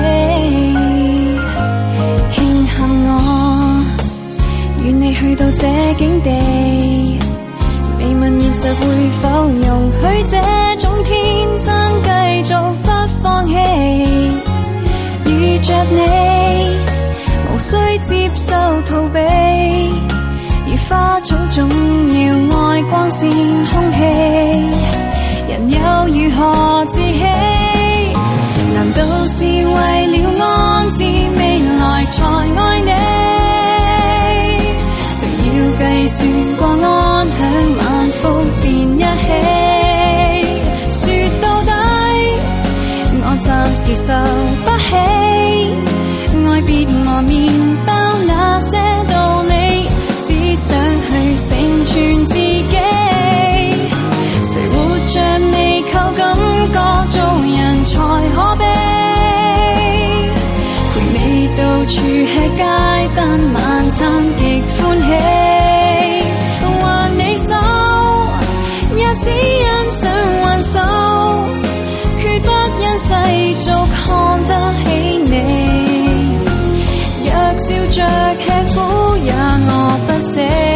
慶幸我願你去到這境地，未問現實會否容許這種天真繼續不放棄。遇着你無需接受逃避，如花草總要愛光線空氣，人又如何自欺？難道是為了安置未來才愛你？誰要計算過安享晚福便一起？說到底，我暫時受不起愛別磨麵包那些道理，只想去成全自己。誰活着未靠感覺做人才可悲？陪你到處吃街單晚餐極歡喜，還你手也只因想還手，決不因世俗看得起你。若笑着吃苦也餓不死，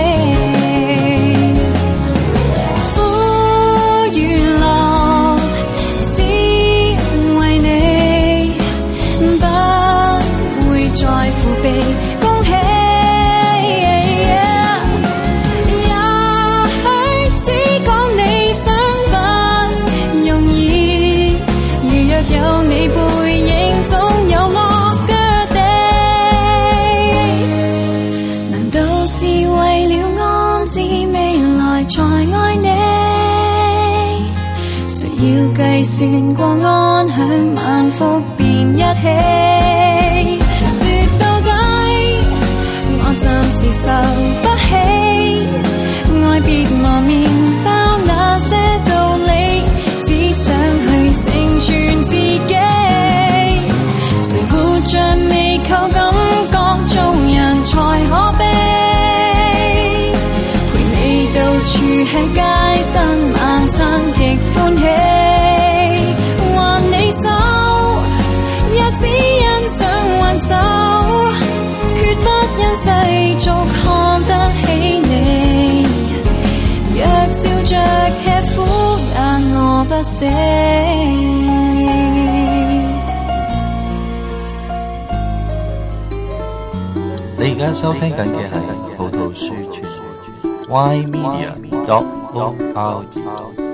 苦與樂只為你，不會在乎被恭喜。也許只講理想不容易，如若有你背影總有我腳地。難道是為了安置未來才愛你？誰要計算過安享晚福便一起？說到底，我暫時受不起愛別磨麵包那些道理，只想去成全自己。誰活着未靠感覺做人才可悲？陪你到處吃街單晚餐極歡喜，還你手也只因想還手，決不因世俗看得起你。若笑着吃苦也餓不死。 你而家收聽緊嘅係葡萄樹傳媒 Y Media dot O R G。